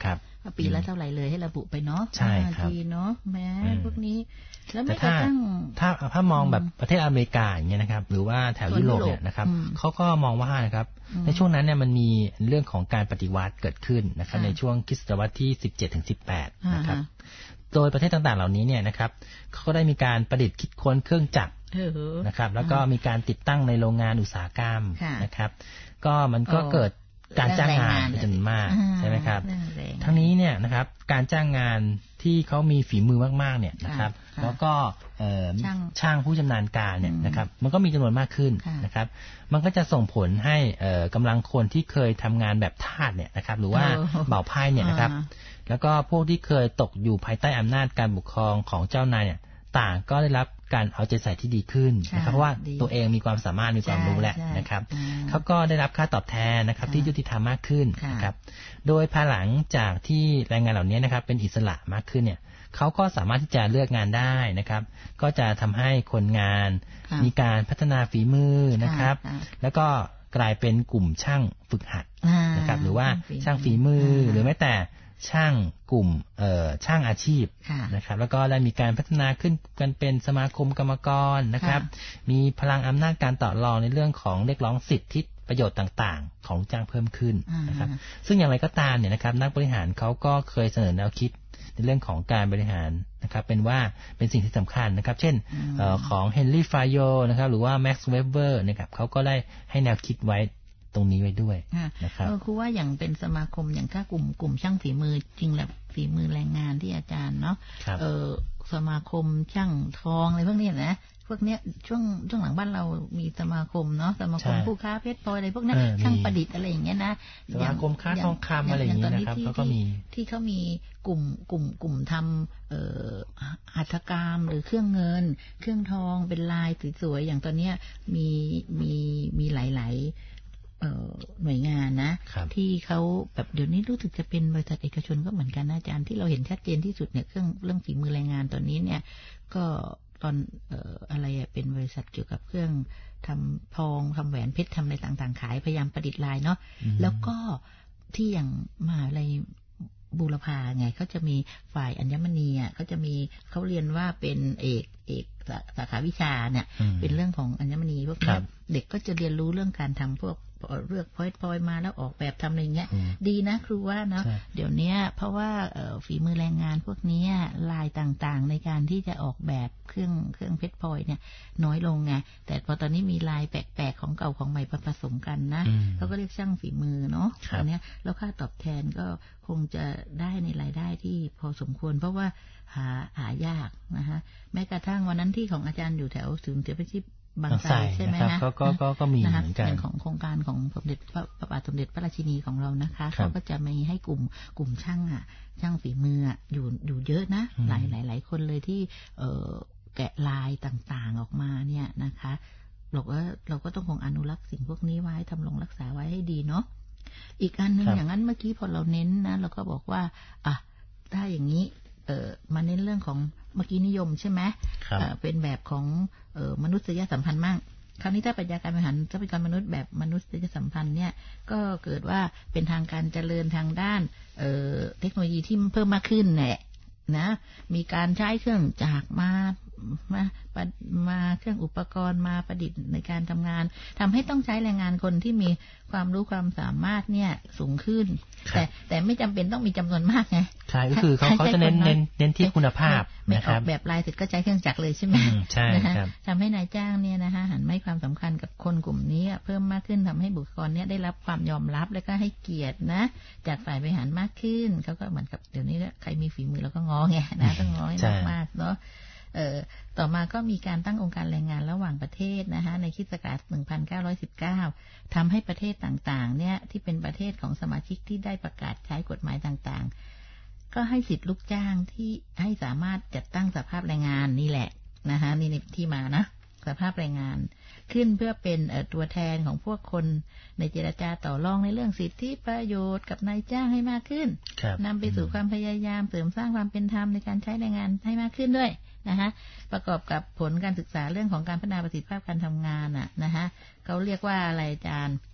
ปีละเท่าไหร่เลยให้ระบุไปเนาะใช่ครับดีเนาะแม้พวกนี้แล้วไม่กระทั่งถ้าถ้ามองแบบประเทศอเมริกาอย่างเงี้ยนะครับหรือว่าแถวยุโรปเนี่ยนะครับเขาก็มองว่านะครับในช่วงนั้นเนี่ยมันมีเรื่องของการปฏิวัติเกิดขึ้นนะครับในช่วงคริสตศตวรรษที่สิบเจ็ดถึงสิบแปดนะครับโดยประเทศต่างๆเหล่านี้เนี่ยนะครับเขาก็ได้มีการประดิษฐ์คิดค้นเครื่องจักรนะครับแล้วก็มีการติดตั้งในโรงงานอุตสาหกรรมนะครับก็มันก็เกิดการจ้างงานเป็นจำนวนมากใช่ไหมครับทั้งนี้เนี่ยนะครับการจ้างงานที่เขามีฝีมือมากๆเนี่ยนะครับแล้วก็ช่างผู้ชำนาญการเนี่ยนะครับมันก็มีจำนวนมากขึ้นนะครับมันก็จะส่งผลให้กำลังคนที่เคยทำงานแบบทาสเนี่ยนะครับหรือว่าเบ่าไพ่เนี่ยนะครับแล้วก็พวกที่เคยตกอยู่ภายใต้อำนาจการปกครองของเจ้านายเนี่ยต่างก็ได้รับการเอาใจใส่ที่ดีขึ้นนะครับเพราะว่าตัวเองมีความสามารถมีความรู้แหละนะครับเขาก็ได้รับค่าตอบแทนนะครับที่ยุติธรรมมากขึ้นนะครับโดยภายหลังจากที่แรงงานเหล่านี้นะครับเป็นอิสระมากขึ้นเนี่ยเขาก็สามารถที่จะเลือกงานได้นะครับก็จะทำให้คนงานมีการพัฒนาฝีมือนะครับแล้วก็กลายเป็นกลุ่มช่างฝึกหัดนะครับหรือว่าช่างฝีมือหรือแม้แต่ช่างกลุ่มเอ่อช่างอาชีพนะครับแล้วก็ได้มีการพัฒนาขึ้นกันเป็นสมาคมกรรมกรนะครับมีพลังอำนาจการต่อรองในเรื่องของเรียกร้องสิทธิประโยชน์ต่างๆของจ้างเพิ่มขึ้นนะครับซึ่งอย่างไรก็ตามเนี่ยนะครับนักบริหารเขาก็เคยเสนอแนวคิดในเรื่องของการบริหารนะครับเป็นว่าเป็นสิ่งที่สำคัญนะครับเช่นเอ่อของเฮนรี่ฟายโยนะครับหรือว่าแม็กซ์เวเบอร์นะครับเขาก็ได้ให้แนวคิดไว้ตรงนี้ไว้ด้วยนะครับคือว่าอย่างเป็นสมาคมอย่างถ้ากลุ่มกลุ่มช่างฝีมือจริงแหละฝีมือแรงงานที่อาจารย์เนาะเออสมาคมช่างทองอะไรพวกนี้นะพวกเนี้ยช่วงช่วงหลังบ้านเรามีสมาคมเนาะสมาคมผู้ค้าเพชรพลอยอะไรพวกนั้นช่างประดิษฐ์อะไรอย่างเงี้ยนะสมาคมค้าทองคำอะไรอย่างเงี้ยนะครับเขาก็มีที่เขามีกลุ่มกลุ่มกลุ่มทำเอ่อหัตถกรรมหรือเครื่องเงินเครื่องทองเป็นลายสวยๆอย่างตอนเนี้ยมีมีมีหลายๆหน่วยงานนะที่เขาแบบเดี๋ยวนี้รู้สึกจะเป็นบริษัทเอกชนก็เหมือนกันนะอาจารย์ที่เราเห็นชัดเจนที่สุดเนี่ยเครื่องเรื่องฝีมือแรงงานตอนนี้เนี่ยก็ตอนเอ่ออะไรอะเป็นบริษัทเกี่ยวกับเครื่องทำทองทำแหวนเพชรทำอะไรต่างๆขายพยายามประดิษฐ์ลายเนาะแล้วก็ที่อย่างมหาวิทยาลัยบูรพาไงเขาจะมีฝ่ายอัญมณีอ่ะเขาจะมีเขาเรียนว่าเป็นเอกเอกสาขาวิชาเนี่ยเป็นเรื่องของอัญมณีพวกนี้เด็กก็จะเรียนรู้เรื่องการทำพวกเลือกพอยต์พอยมาแล้วออกแบบทำอะไรเงี้ยดีนะครูว่าเนาะเดี๋ยวนี้เพราะว่าฝีมือแรงงานพวกนี้ลายต่างๆในการที่จะออกแบบเครื่องเครื่องเพชรพลอยเนี่ยน้อยลงไงแต่พอตอนนี้มีลายแปลกๆของเก่าของใหม่ผสมกันนะเขาก็เรียกช่างฝีมือเนาะตอนนี้แล้วค่าตอบแทนก็คงจะได้ในรายได้ที่พอสมควรเพราะว่าหาหายากนะคะแม้กระทั่งวันนั้นที่ของอาจารย์อยู่แถวศูนย์เทพชิพบางไทรใช่ไหมนะก็ก็ก็ก็มีเหมือนกันของโครงการของสมเด็จพระบาทสมเด็จพระราชินีของเรานะคะเขาก็จะมีให้กลุ่มกลุ่มช่างอ่ะช่างฝีมืออยู่อยู่เยอะนะหลายหลายหลายคนเลยที่เอ่อแกะลายต่างๆออกมาเนี่ยนะคะเราก็เราก็ต้องคงอนุรักษ์สิ่งพวกนี้ไว้ทำลงรักษาไว้ให้ดีเนาะอีกอันนึงอย่างนั้นเมื่อกี้พอเราเน้นนะเราก็บอกว่าอ่ะถ้าอย่างนี้เอ่อมาเน้นเรื่องของเมื่อกี้นิยมใช่ไหมเป็นแบบของเอ่อมนุษยสัมพันธ์มั่งคราวนี้ถ้าปรัชญาการบริหารทรัพยากรมนุษย์แบบมนุษยสัมพันธ์เนี่ยก็เกิดว่าเป็นทางการเจริญทางด้านเอ่อเทคโนโลยีที่เพิ่มมากขึ้นแหละนะมีการใช้เครื่องจักรมามามาเครื่องอุปกรณ์มาประดิษฐ์ในการทำงานทำให้ต้องใช้แรงงานคนที่มีความรู้ความสามารถเนี่ยสูงขึ้นแต่แต่ไม่จำเป็นต้องมีจำนวนมากไงใช่ก็คือเขาเขาจะเน้นเน้นเน้นที่คุณภาพนะครับแบบลายเสร็จก็ใช้เครื่องจักรเลยใช่ไหมใช่ครับทำให้นายจ้างเนี่ยนะคะหันให้ความสำคัญกับคนกลุ่มนี้เพิ่มมากขึ้นทำให้บุคคลเนี่ยได้รับความยอมรับและก็ให้เกียรตินะจากฝ่ายบริหารมากขึ้นเขาก็เหมือนกับเดี๋ยวนี้ใครมีฝีมือเราก็ง้อไงนะต้องง้อให้มากๆเนาะเอ่อต่อมาก็มีการตั้งองค์การแรงงานระหว่างประเทศนะคะในคริสตศักราชหนึ่งพันเก้าร้อยสิบเก้าทำให้ประเทศต่างๆเนี่ยที่เป็นประเทศของสมาชิกที่ได้ประกาศใช้กฎหมายต่างๆก็ให้สิทธิลูกจ้างที่ให้สามารถจัดตั้งสภาพแรงงานนี่แหละนะคะนี่ที่มานะสภาพแรงงานขึ้นเพื่อเป็นตัวแทนของพวกคนในเจรจาต่อรองในเรื่องสิทธิประโยชน์กับนายจ้างให้มากขึ้นนำไปสู่ความพยายามเสริมสร้างความเป็นธรรมในการใช้แรงงานให้มากขึ้นด้วยนะคะประกอบกับผลการศึกษาเรื่องของการพัฒนาประสิทธิภาพการทำงานอ่ะนะคะเขาเรียกว่าอะไรอาจารย์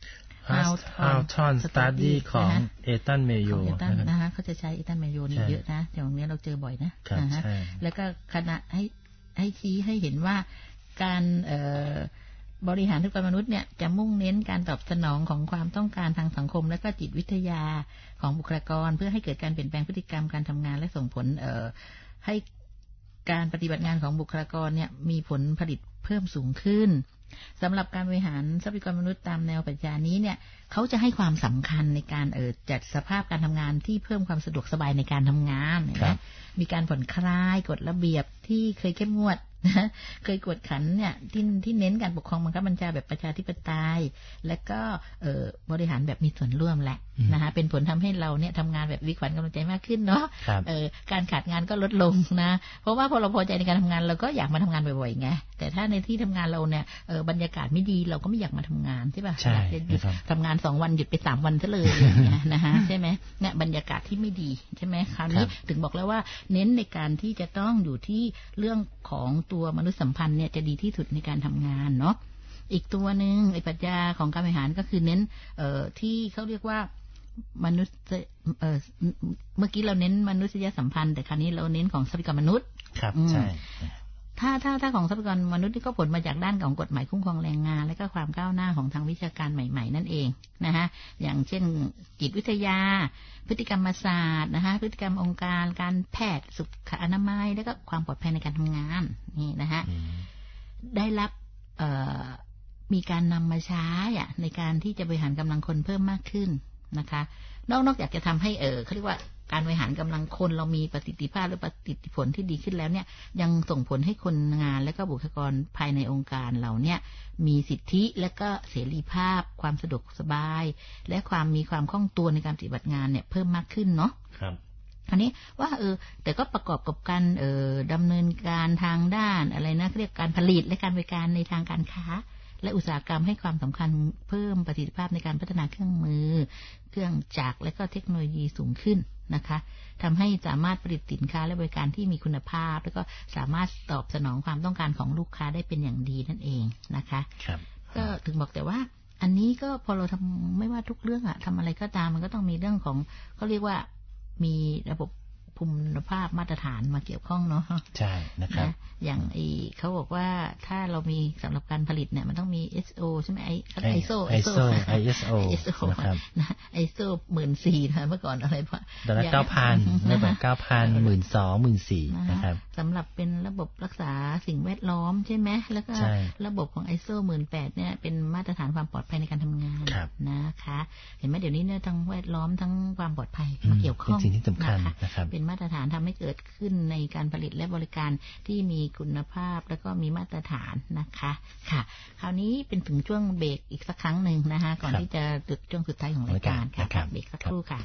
Hawthorne Study ของเอตันเมโยนะคะเขาจะใช้เอตันเมโยนี่เยอะนะอย่างนี้เราเจอบ่อยนะนะฮะแล้วก็คณะให้ให้ชี้ให้เห็นว่าการบริหารทรัพยากรมนุษย์เนี่ยจะมุ่งเน้นการตอบสนองของความต้องการทางสังคมและก็จิตวิทยาของบุคลากรเพื่อให้เกิดการเปลี่ยนแปลงพฤติกรรมการทำงานและส่งผลให้การปฏิบัติงานของบุคลากรเนี่ยมีผลผลิตเพิ่มสูงขึ้นสำหรับการบริหารทรัพยากรมนุษย์ตามแนวปรัชญานี้เนี่ยเขาจะให้ความสำคัญในการเอ่อจัดสภาพการทำงานที่เพิ่มความสะดวกสบายในการทำงานนะมีการผ่อนคลายกฎระเบียบที่เคยเข้มงวดนะเคยกวดขันเนี่ยที่ที่เน้นการปกครองบังคับบัญชาแบบประชาธิปไตยและก็เอ่อบริหารแบบมีส่วนร่วมแหละนะคะเป็นผลทำให้เราเนี่ยทำงานแบบวิขวัญกำลังใจมากขึ้นเนาะเอ่อการขาดงานก็ลดลงนะเพราะว่าพอเราพอใจในการทำงานเราก็อยากมาทำงานบ่อยๆไงแต่ถ้าในที่ทำงานเราเนี่ยเอ่อบรรยากาศไม่ดีเราก็ไม่อยากมาทำงานใช่ป่ะอยากจะทำงานสองวันหยุดไปสามวันซะเลยอย่างเงี้ยนะคะใช่ไหมเนี่ยบรรยากาศที่ไม่ดีใช่ไหมคราวนี้ถึงบอกแล้วว่าเน้นในการที่จะต้องอยู่ที่เรื่องของตัวมนุษยสัมพันธ์เนี่ยจะดีที่สุดในการทำงานเนาะอีกตัวหนึ่งไอ้ปรัชญาของการบริหารก็คือเน้นเอ่อที่เขาเรียกว่ามนุษย์เอ่อเมื่อกี้เราเน้นมนุษยสัมพันธ์แต่คราวนี้เราเน้นของทรัพยากรมนุษย์ครับใช่ถ้าถ้าถ้าของทรัพยากรมนุษย์ที่ก็ผลมาจากด้านของกฎหมายคุ้มครองแรงงานและก็ความก้าวหน้าของทางวิชาการใหม่ๆนั่นเองนะฮะอย่างเช่นจิตวิทยาพฤติกรรมศาสตร์นะคะพฤติกรรมองค์การการแพทย์สุขอนามัยและก็ความปลอดภัยในการทำงานนี่นะฮะได้รับมีการนำมาใช้ในการที่จะบริหารกำลังคนเพิ่มมากขึ้นนะคะนอกนอกจากจะทำให้เออเขาเรียกว่าการบริหารกำลังคนเรามีประสิทธิภาพและประสิทธิผลที่ดีขึ้นแล้วเนี่ยยังส่งผลให้คนงานและก็บุคลากรภายในองค์การเราเนี่ยมีสิทธิและก็เสรีภาพความสะดวกสบายและความมีความคล่องตัวในการปฏิบัติงานเนี่ยเพิ่มมากขึ้นเนาะครับอันนี้ว่าเออแต่ก็ประกอบกับการเออดำเนินการทางด้านอะไรนะเรียกการผลิตและการบริการในทางการค้าและอุตสาหกรรมให้ความสำคัญเพิ่มประสิทธิภาพในการพัฒนาเครื่องมือเครื่องจักรและก็เทคโนโลยีสูงขึ้นนะคะทำให้สามารถผลิตสินค้าและบริการที่มีคุณภาพแล้วก็สามารถตอบสนองความต้องการของลูกค้าได้เป็นอย่างดีนั่นเองนะคะครับก็ถึงบอกแต่ว่าอันนี้ก็พอเราทำไม่ว่าทุกเรื่องอะทำอะไรก็ตามมันก็ต้องมีเรื่องของเขาเรียกว่ามีระบบคุณภาพมาตรฐานมาเกี่ยวข้องเนาะใช่นะครับนะอย่างไอเขาบอกว่าถ้าเรามีสำหรับการผลิตเนี่ยมันต้องมี เอส โอ ใช่ไหมไอไอโซไอโซ ไอ เอส โอนะครับนะไอโซหมื่นสี่นะเมื่อก่อนอะไรพะดอลลาร์เก้าพันระบบเก้าพันหมื่นสองหมื่นสี่นะครับสำหรับเป็นระบบรักษาสิ่งแวดล้อมใช่ไหมแล้วก็ระบบของไอโซหมื่นแปดเนี่ยเป็นมาตรฐานความปลอดภัยในการทำงานนะคะเห็นไหมเดี๋ยวนี้เนี่ยทั้งแวดล้อมทั้งความปลอดภัยมาเกี่ยวข้องเป็นสิ่งที่สำคัญนะครับเป็นมาตรฐานทำให้เกิดขึ้นในการผลิตและบริการที่มีคุณภาพแล้วก็มีมาตรฐานนะคะค่ะคราวนี้เป็นถึงช่วงเบรกอีกสักครั้งหนึ่งนะคะก่อนที่จะถึงช่วงสุดท้ายของรายการค่ะเบรกสักครู่ค่ะ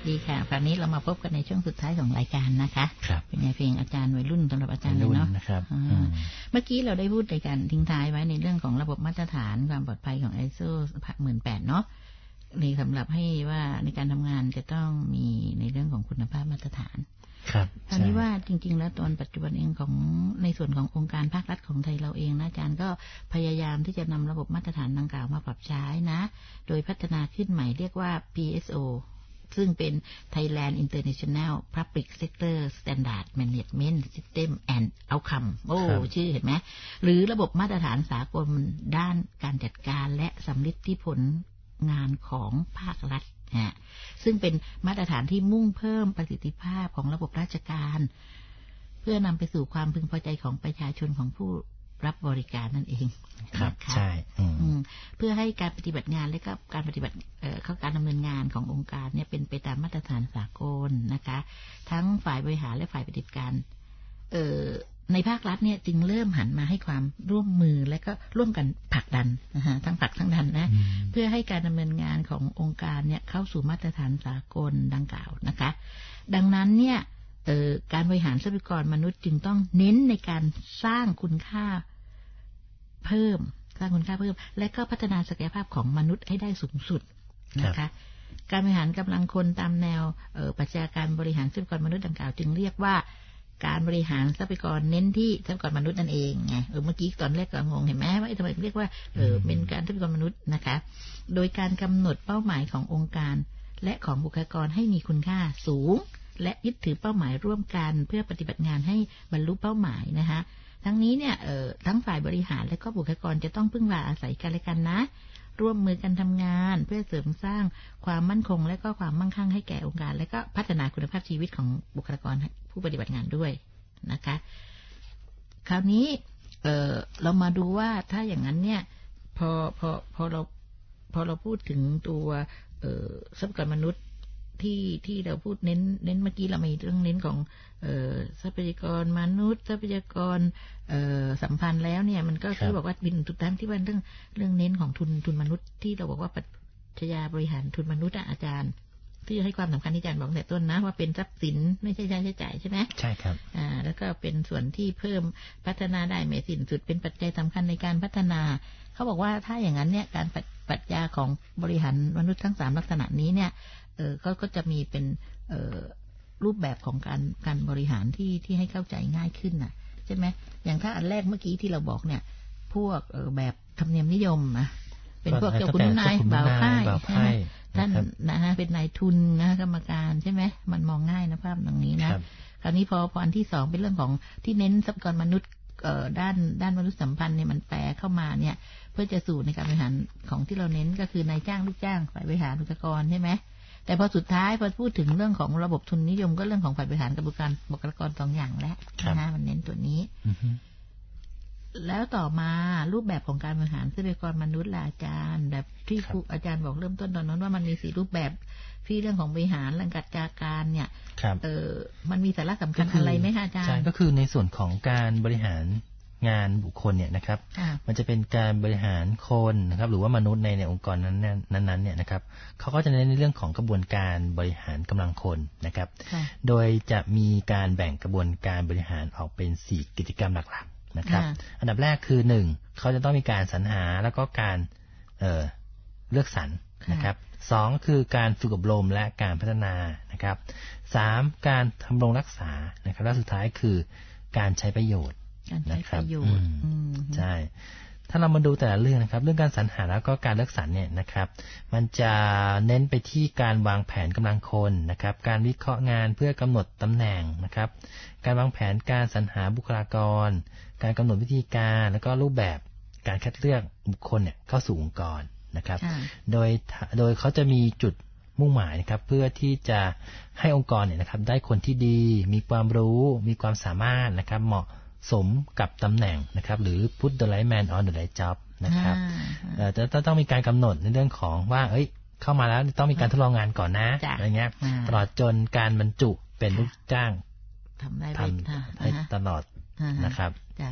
ดีค่ะคราวนี้เรามาพบกันในช่วงสุดท้ายของรายการนะคะเป็นไงเพลงอาจารย์วัยรุ่นสำหรับอาจารย์เลยเนาะเมื่อกี้เราได้พูดในการทิ้งท้ายไว้ในเรื่องของระบบมาตรฐานความปลอดภัยของ ไอ เอส โอ หนึ่งแปด เนาะในสำหรับให้ว่าในการทำงานจะต้องมีในเรื่องของคุณภาพมาตรฐานครับคราวนี้ว่าจริงๆแล้วตอนปัจจุบันเองของในส่วนขององค์การภาครัฐของไทยเราเองนะอาจารย์ก็พยายามที่จะนำระบบมาตรฐานดังกล่าวมาปรับใช้นะโดยพัฒนาขึ้นใหม่เรียกว่า พี เอส โอ ซึ่งเป็น Thailand International Public Sector Standard Management System and Outcome โอ้ชื่อเห็นไหมหรือระบบมาตรฐานสากลด้านการจัดการและสำลิดที่ผลงานของภาครัฐนะซึ่งเป็นมาตรฐานที่มุ่งเพิ่มประสิทธิภาพของระบบราชการเพื่อนำไปสู่ความพึงพอใจของประชาชนของผู้รับบริการนั่นเองครับใช่เพื่อให้การปฏิบัติงานและก็การปฏิบัติเข้าการดำเนินงานขององค์การเนี่ยเป็นไปตามมาตรฐานสากลนะคะทั้งฝ่ายบริหารและฝ่ายปฏิบัติการในภาครัฐเนี่ยจึงเริ่มหันมาให้ความร่วมมือและก็ร่วมกันผลักดันนะฮะทั้งผลักทั้งดันนะเพื่อให้การดำเนินงานขององค์การเนี่ยเข้าสู่มาตรฐานสากลดังกล่าวนะคะดังนั้นเนี่ยการบริหารทรัพยากรมนุษย์จึงต้องเน้นในการสร้างคุณค่าเพิ่มสร้างคุณค่าเพิ่มและก็พัฒนาศักยภาพของมนุษย์ให้ได้สูงสุดนะคะการบริหารกำลังคนตามแนวปรัชญาการบริหารทรัพยากรมนุษย์ดังกล่าวจึงเรียกว่าการบริหารทรัพยากรเน้นที่ทรัพยากรมนุษย์นั่นเองไงเออเมื่อกี้ตอนแรกก็งงเห็นไหมว่าทำไมเรียกว่าเออเป็นการทรัพยากรมนุษย์นะคะโดยการกำหนดเป้าหมายขององค์การและของบุคลากรให้มีคุณค่าสูงและยึดถือเป้าหมายร่วมกันเพื่อปฏิบัติงานให้บรรลุเป้าหมายนะคะทั้งนี้เนี่ยเอ่อทั้งฝ่ายบริหารและก็บุคลากรจะต้องพึ่งพาอาศัยกันและกันนะร่วมมือกันทำงานเพื่อเสริมสร้างความมั่นคงและก็ความมั่งคั่งให้แก่องค์การและก็พัฒนาคุณภาพชีวิตของบุคลากรผู้ปฏิบัติงานด้วยนะคะคราวนี้เอ่อเรามาดูว่าถ้าอย่างนั้นเนี่ยพอพอพอเราพอเราพูดถึงตัวเอ่อทรัพยากรมนุษย์ที่ที่เราพูดเน้นเน้นเมื่อกี้เรามีเรื่องเน้นของเอ่อทรัพยากรมนุษย์ทรัพยากรเอ่อสัมพันธ์แล้วเนี่ยมันก็คือบอกว่าบินทุกท่านที่ว่าเรื่องเรื่องเน้นของทุนทุนมนุษย์ที่เราบอกว่าปรัชญาบริหารทุนมนุษย์อาจารย์ที่ให้ความสำคัญที่อาจารย์บอกแต่ต้นนะว่าเป็นทรัพย์สินไม่ใช่ค่าใช้จ่ายใช่ไหมใช่ครับอ่าแล้วก็เป็นส่วนที่เพิ่มพัฒนาได้ไม่สิ้นสุดเป็นปัจจัยสำคัญในการพัฒนาเขาบอกว่าถ้าอย่างนั้นเนี่ยการปรัชญาของบริหารมนุษย์ทั้งสามลักษณะนี้เนี่ยเออก็ก็จะมีเป็นเอ่อรูปแบบของการการบริหารที่ที่ให้เข้าใจง่ายขึ้นน่ะใช่ไหมอย่างถ้าอันแรกเมื่อกี้ที่เราบอกเนี่ยพวกเออแบบธรรมเนียมนิยมอ่ะเป็นพวกเจ้าคุณนายบ่าวไพ่ท่านนะฮะเป็นนายทุนนะกรรมการใช่ไหมมันมองง่ายนะภาพตรงนี้นะคราวนี้พอพออันที่สองเป็นเรื่องของที่เน้นทรัพยากรมนุษย์เอ่อด้านด้านมนุษยสัมพันธ์เนี่ยมันแปลเข้ามาเนี่ยเพื่อจะสู่ในการบริหารของที่เราเน้นก็คือนายจ้างลูกจ้างฝ่ายบริหารบุคลากรใช่ไหมแต่พอสุดท้ายพอพูดถึงเรื่องของระบบทุนนิยมก็เรื่องของฝ่ายบริหารกับบุคลากรบุคลากรสองอย่างแล้วนะฮะมันเน้นตัวนี้แล้วต่อมารูปแบบของการบริหารทรัพยากรมนุษย์ล่ะอาจารย์แบบที่ครูอาจารย์บอกเริ่มต้นตอนนั้นว่ามันมีสี่รูปแบบที่เรื่องของบริหารเรื่องการจัดการเนี่ยเออมันมีสาระสำคัญอะไรไหมคะอาจารย์ก็คือในส่วนของการบริหารงานบุคคลเนี่ยนะครับมันจะเป็นการบริหารคนนะครับหรือว่ามนุษย์ในในองค์กรนั้นนั้นเนี่ยนะครับเขาก็จะเน้นในเรื่องของกระบวนการบริหารกำลังคนนะครับโดยจะมีการแบ่งกระบวนการบริหารออกเป็นสี่กิจกรรมหลักๆนะครับอันดับแรกคือหนึ่งเขาจะต้องมีการสรรหาแล้วก็การเอ่อเลือกสรรนะครับสองคือการฝึกอบรมและการพัฒนานะครับสามการทำรงรักษานะครับและสุดท้ายคือการใช้ประโยชน์นะครับใช่ถ้าเรามาดูแต่ละเรื่องนะครับเรื่องการสรรหาแล้วก็การเลือกสรรเนี่ยนะครับมันจะเน้นไปที่การวางแผนกำลังคนนะครับการวิเคราะห์งานเพื่อกำหนดตำแหน่งนะครับการวางแผนการสรรหาบุคลากรการกำหนดวิธีการแล้วก็รูปแบบการคัดเลือกบุคคลเนี่ยเข้าสู่องค์กรนะครับโดยโดยเขาจะมีจุดมุ่งหมายนะครับเพื่อที่จะให้องค์กรเนี่ยนะครับได้คนที่ดีมีความรู้มีความสามารถนะครับเหมาะสมกับตำแหน่งนะครับหรือ put the right man on the right job นะครับจะต้องมีการกำหนดในเรื่องของว่าเอ้ยเข้ามาแล้วต้องมีการทดลองงานก่อนนะอะไรเงี้ยตลอดจนการบรรจุเป็นลูกจ้างทำได้ไปตลอดนะครับ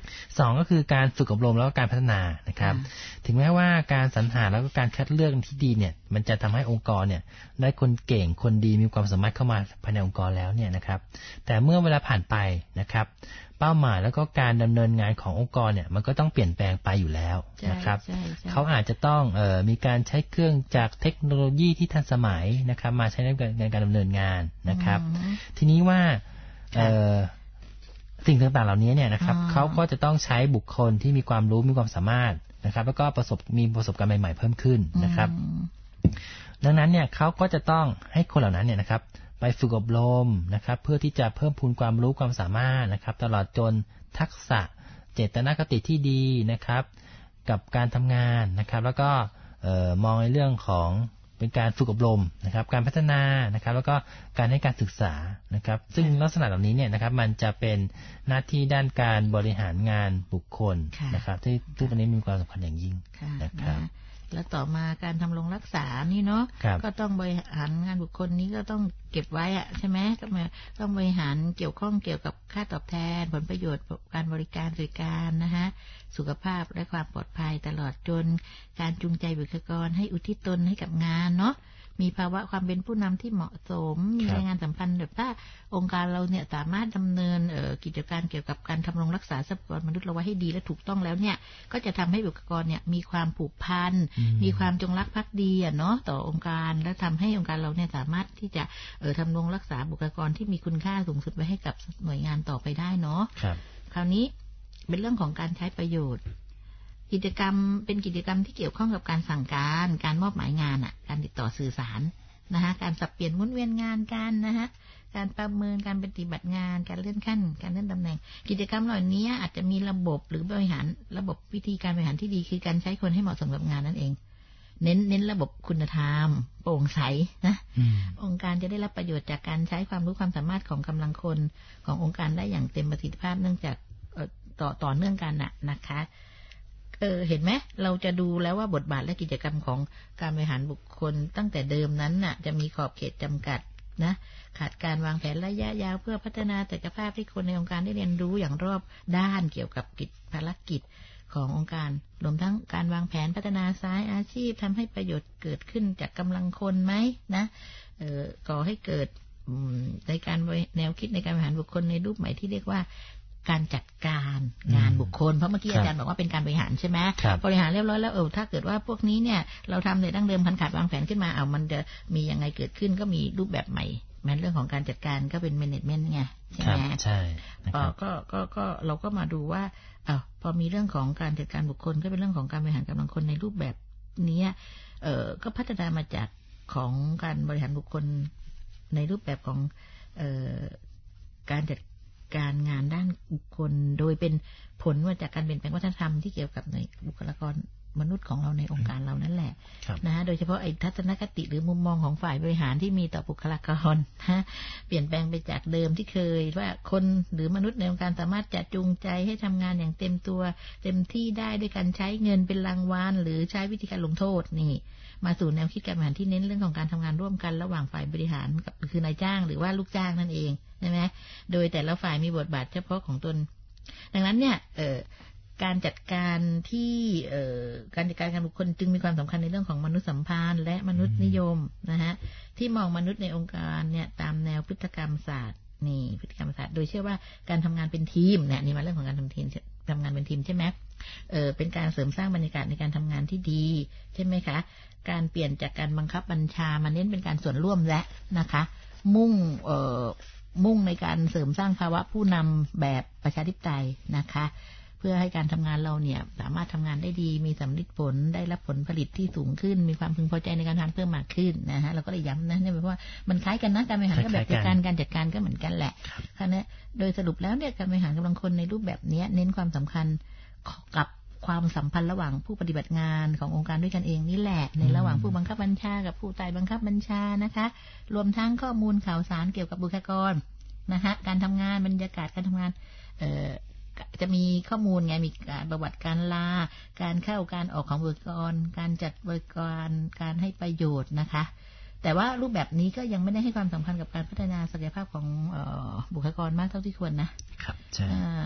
สองก็คือการฝึกอบรมแล้วก็การพัฒนานะครับถึงแม้ว่าการสรรหาแล้วก็การคัดเลือกที่ดีเนี่ยมันจะทำให้องค์กรเนี่ยได้คนเก่งคนดีมีความสามารถเข้ามาภายในองค์กรแล้วเนี่ยนะครับแต่เมื่อเวลาผ่านไปนะครับเป้าหมายแล้วก็การดำเนินงานขององค์กรเนี่ยมันก็ต้องเปลี่ยนแปลงไปอยู่แล้วนะครับเขาอาจจะต้องเอ่อมีการใช้เครื่องจากเทคโนโลยีที่ทันสมัยนะครับมาใช้ในการดำเนินงานนะครับทีนี้ว่าเอ่อสิ่งต่างๆเหล่านี้เนี่ยนะครับเขาก็จะต้องใช้บุคคลที่มีความรู้มีความสามารถนะครับแล้วก็ประสบมีประสบการณ์ใหม่ๆเพิ่มขึ้นนะครับดังนั้นเนี่ยเขาก็จะต้องให้คนเหล่านั้นเนี่ยนะครับไปฝึกอบรมนะครับเพื่อที่จะเพิ่มพูนความรู้ความสามารถนะครับตลอดจนทักษะเจตนคติที่ดีนะครับกับการทำงานนะครับแล้วก็มองในเรื่องของเป็นการฝึกอบรมนะครับการพัฒนานะครับแล้วก็การให้การศึกษานะครับซึ่งลักษณะเหล่านี้เนี่ยนะครับมันจะเป็นหน้าที่ด้านการบริหารงานบุคคลนะครับที่ที่ตรงนี้มีความสำคัญอย่างยิ่งนะครับแล้วต่อมาการทำรงรักษานี่เนาะก็ต้องบริหารงานบุคคลนี้ก็ต้องเก็บไว้อะใช่ไหมต้องต้องบริหารเกี่ยวข้องเกี่ยวกับค่าตอบแทนผลประโยชน์การบริการบริการนะฮะสุขภาพและความปลอดภัยตลอดจนการจูงใจบุคลากรให้อุทิศตนให้กับงานเนาะมีภาวะความเป็นผู้นำที่เหมาะสมมีรายงานสัมพันธ์แบบถ้าองค์การเราเนี่ยสามารถดำเนินกิจการเกี่ยวกับการทำรงรักษาทรัพยากรมนุษย์เราไว้ให้ดีและถูกต้องแล้วเนี่ยก็จะทำให้บุคลากรเนี่ยมีความผูกพันมีความจงรักภักดีอ่ะเนาะต่อองค์การและทำให้องค์การเราเนี่ยสามารถที่จะเอ่อทำรงรักษาบุคลากรที่มีคุณค่าสูงสุดไว้ให้กับหน่วยงานต่อไปได้เนาะคราวนี้เป็นเรื่องของการใช้ประโยชน์กิจกรรมเป็นกิจกรรมที่เกี่ยวข้องกับการสั่งการการมอบหมายงานอ่ะการติดต่อสื่อสารนะคะการสับเปลี่ยนหมุนเวียนงานกันนะคะการประเมินการปฏิบัติงานการเลื่อนขั้นการเลื่อนตำแหน่งกิจกรรมเหล่านี้อาจจะมีระบบหรือบริหารระบบวิธีการบริหารที่ดีคือการใช้คนให้เหมาะสมกับงานนั่นเองเน้นเน้นระบบคุณธรรมโปร่งใสนะองค์การจะได้รับประโยชน์จากการใช้ความรู้ความสามารถของกำลังคนขององค์การได้อย่างเต็มประสิทธิภาพเนื่องจากต่อต่อเนื่องกันน่ะนะคะเออเห็นไหมเราจะดูแล้วว่าบทบาทและกิจกรรมของการบริหารบุคคลตั้งแต่เดิมนั้นน่ะจะมีขอบเขตจำกัดนะขาดการวางแผนระยะยาวเพื่อพัฒนาศักยภาพให้คนในองค์การได้เรียนรู้อย่างรอบด้านเกี่ยวกับกิจภารกิจขององค์การรวมทั้งการวางแผนพัฒนาสายอาชีพทำให้ประโยชน์เกิดขึ้นจากกำลังคนไหมนะเออก่อให้เกิดในการแนวคิดในการบริหารบุคคลในรูปใหม่ที่เรียกว่าการจัดการงานบุคคลเพราะเมื่อกี้อาจารย์บอกว่าเป็นการบริหารใช่ไหมบริหารเรียบร้อยแล้วเออถ้าเกิดว่าพวกนี้เนี่ยเราทำในดั้งเดิมพันขาดวางแผนขึ้นมาเอามันจะมียังไงเกิดขึ้นก็มีรูปแบบใหม่แม้เรื่องของการจัดการก็เป็น management ไงใช่ไหมใช่ก็ก็ก็ก็เราก็มาดูว่าอ้าวพอมีเรื่องของการจัดการบุคคลก็เป็นเรื่องของการบริหารกำลังคนในรูปแบบนี้เออก็พัฒนามาจากของการบริหารบุคคลในรูปแบบของเออการจัดการงานด้านบุคคลโดยเป็นผลมาจากการเปลี่ยนแปลงวัฒนธรรมที่เกี่ยวกับในบุคลากรมนุษย์ของเราในองค์การเรานั่นแหละนะฮะโดยเฉพาะไอ้ทัศนคติหรือมุมมองของฝ่ายบริหารที่มีต่อบุคลากรนะเปลี่ยนแปลงไปจากเดิมที่เคยว่าคนหรือมนุษย์ในองค์การสามารถจะจูงใจให้ทำงานอย่างเต็มตัวเต็มที่ได้ด้วยการใช้เงินเป็นรางวัลหรือใช้วิธีการลงโทษนี่มาสู่แนวคิดการบริหารที่เน้นเรื่องของการทำงานร่วมกันระหว่างฝ่ายบริหารกับคือนายจ้างหรือว่าลูกจ้างนั่นเองใช่ไหมโดยแต่ละฝ่ายมีบทบาทเฉพาะของตนดังนั้นเนี่ยการจัดการที่การจัดการการบุคคลจึงมีความสำคัญในเรื่องของมนุษยสัมพันธ์และมนุษยนิยมนะฮะที่มองมนุษย์ในองค์การเนี่ยตามแนวพฤติกรรมศาสตร์นี่พฤติกรรมศาสตร์โดยเชื่อว่าการทำงานเป็นทีมเนี่ยนี่มาเรื่องของการทำทีมทำงานเป็นทีมใช่ไหมเออเป็นการเสริมสร้างบรรยากาศในการทำงานที่ดีใช่ไหมคะการเปลี่ยนจากการบังคับบัญชามาเน้นเป็นการส่วนร่วมและนะคะมุ่งเอ่อมุ่งในการเสริมสร้างภาวะผู้นำแบบประชาธิปไตยนะคะเพื่อให้การทำงานเราเนี่ยสามารถทำงานได้ดีมีสำลิดผลได้รับผลผลิตที่สูงขึ้นมีความพึงพอใจในการทำเพิ่มมากขึ้นนะฮะเราก็เลยย้ำนะเนี่ยเพราะว่ามันคล้ายกันนะการบริหารก็แบบจัดการการจัดการก็เหมือนกันแหละค่ะนะโดยสรุปแล้วเนี่ยการบริหารกำลังคนในรูปแบบนี้เน้นความสำคัญกับความสัมพันธ์ระหว่างผู้ปฏิบัติงานขององค์การด้วยกันเองนี่แหละในระหว่างผู้บังคับบัญชากับผู้ใต้บังคับบัญชานะคะรวมทั้งข้อมูลข่าวสารเกี่ยวกับบุคลากรนะคะการทำงานบรรยากาศการทำงานเอ่อจะมีข้อมูลไงมีการประวัติการลาการเข้าการออกของบุคลากรการจัดบริการการให้ประโยชน์นะคะแต่ว่ารูปแบบนี้ก็ยังไม่ได้ให้ความสำคัญกับการพัฒนาศักยภาพของเอ่อบุคลากรมากเท่าที่ควรนะครับใช่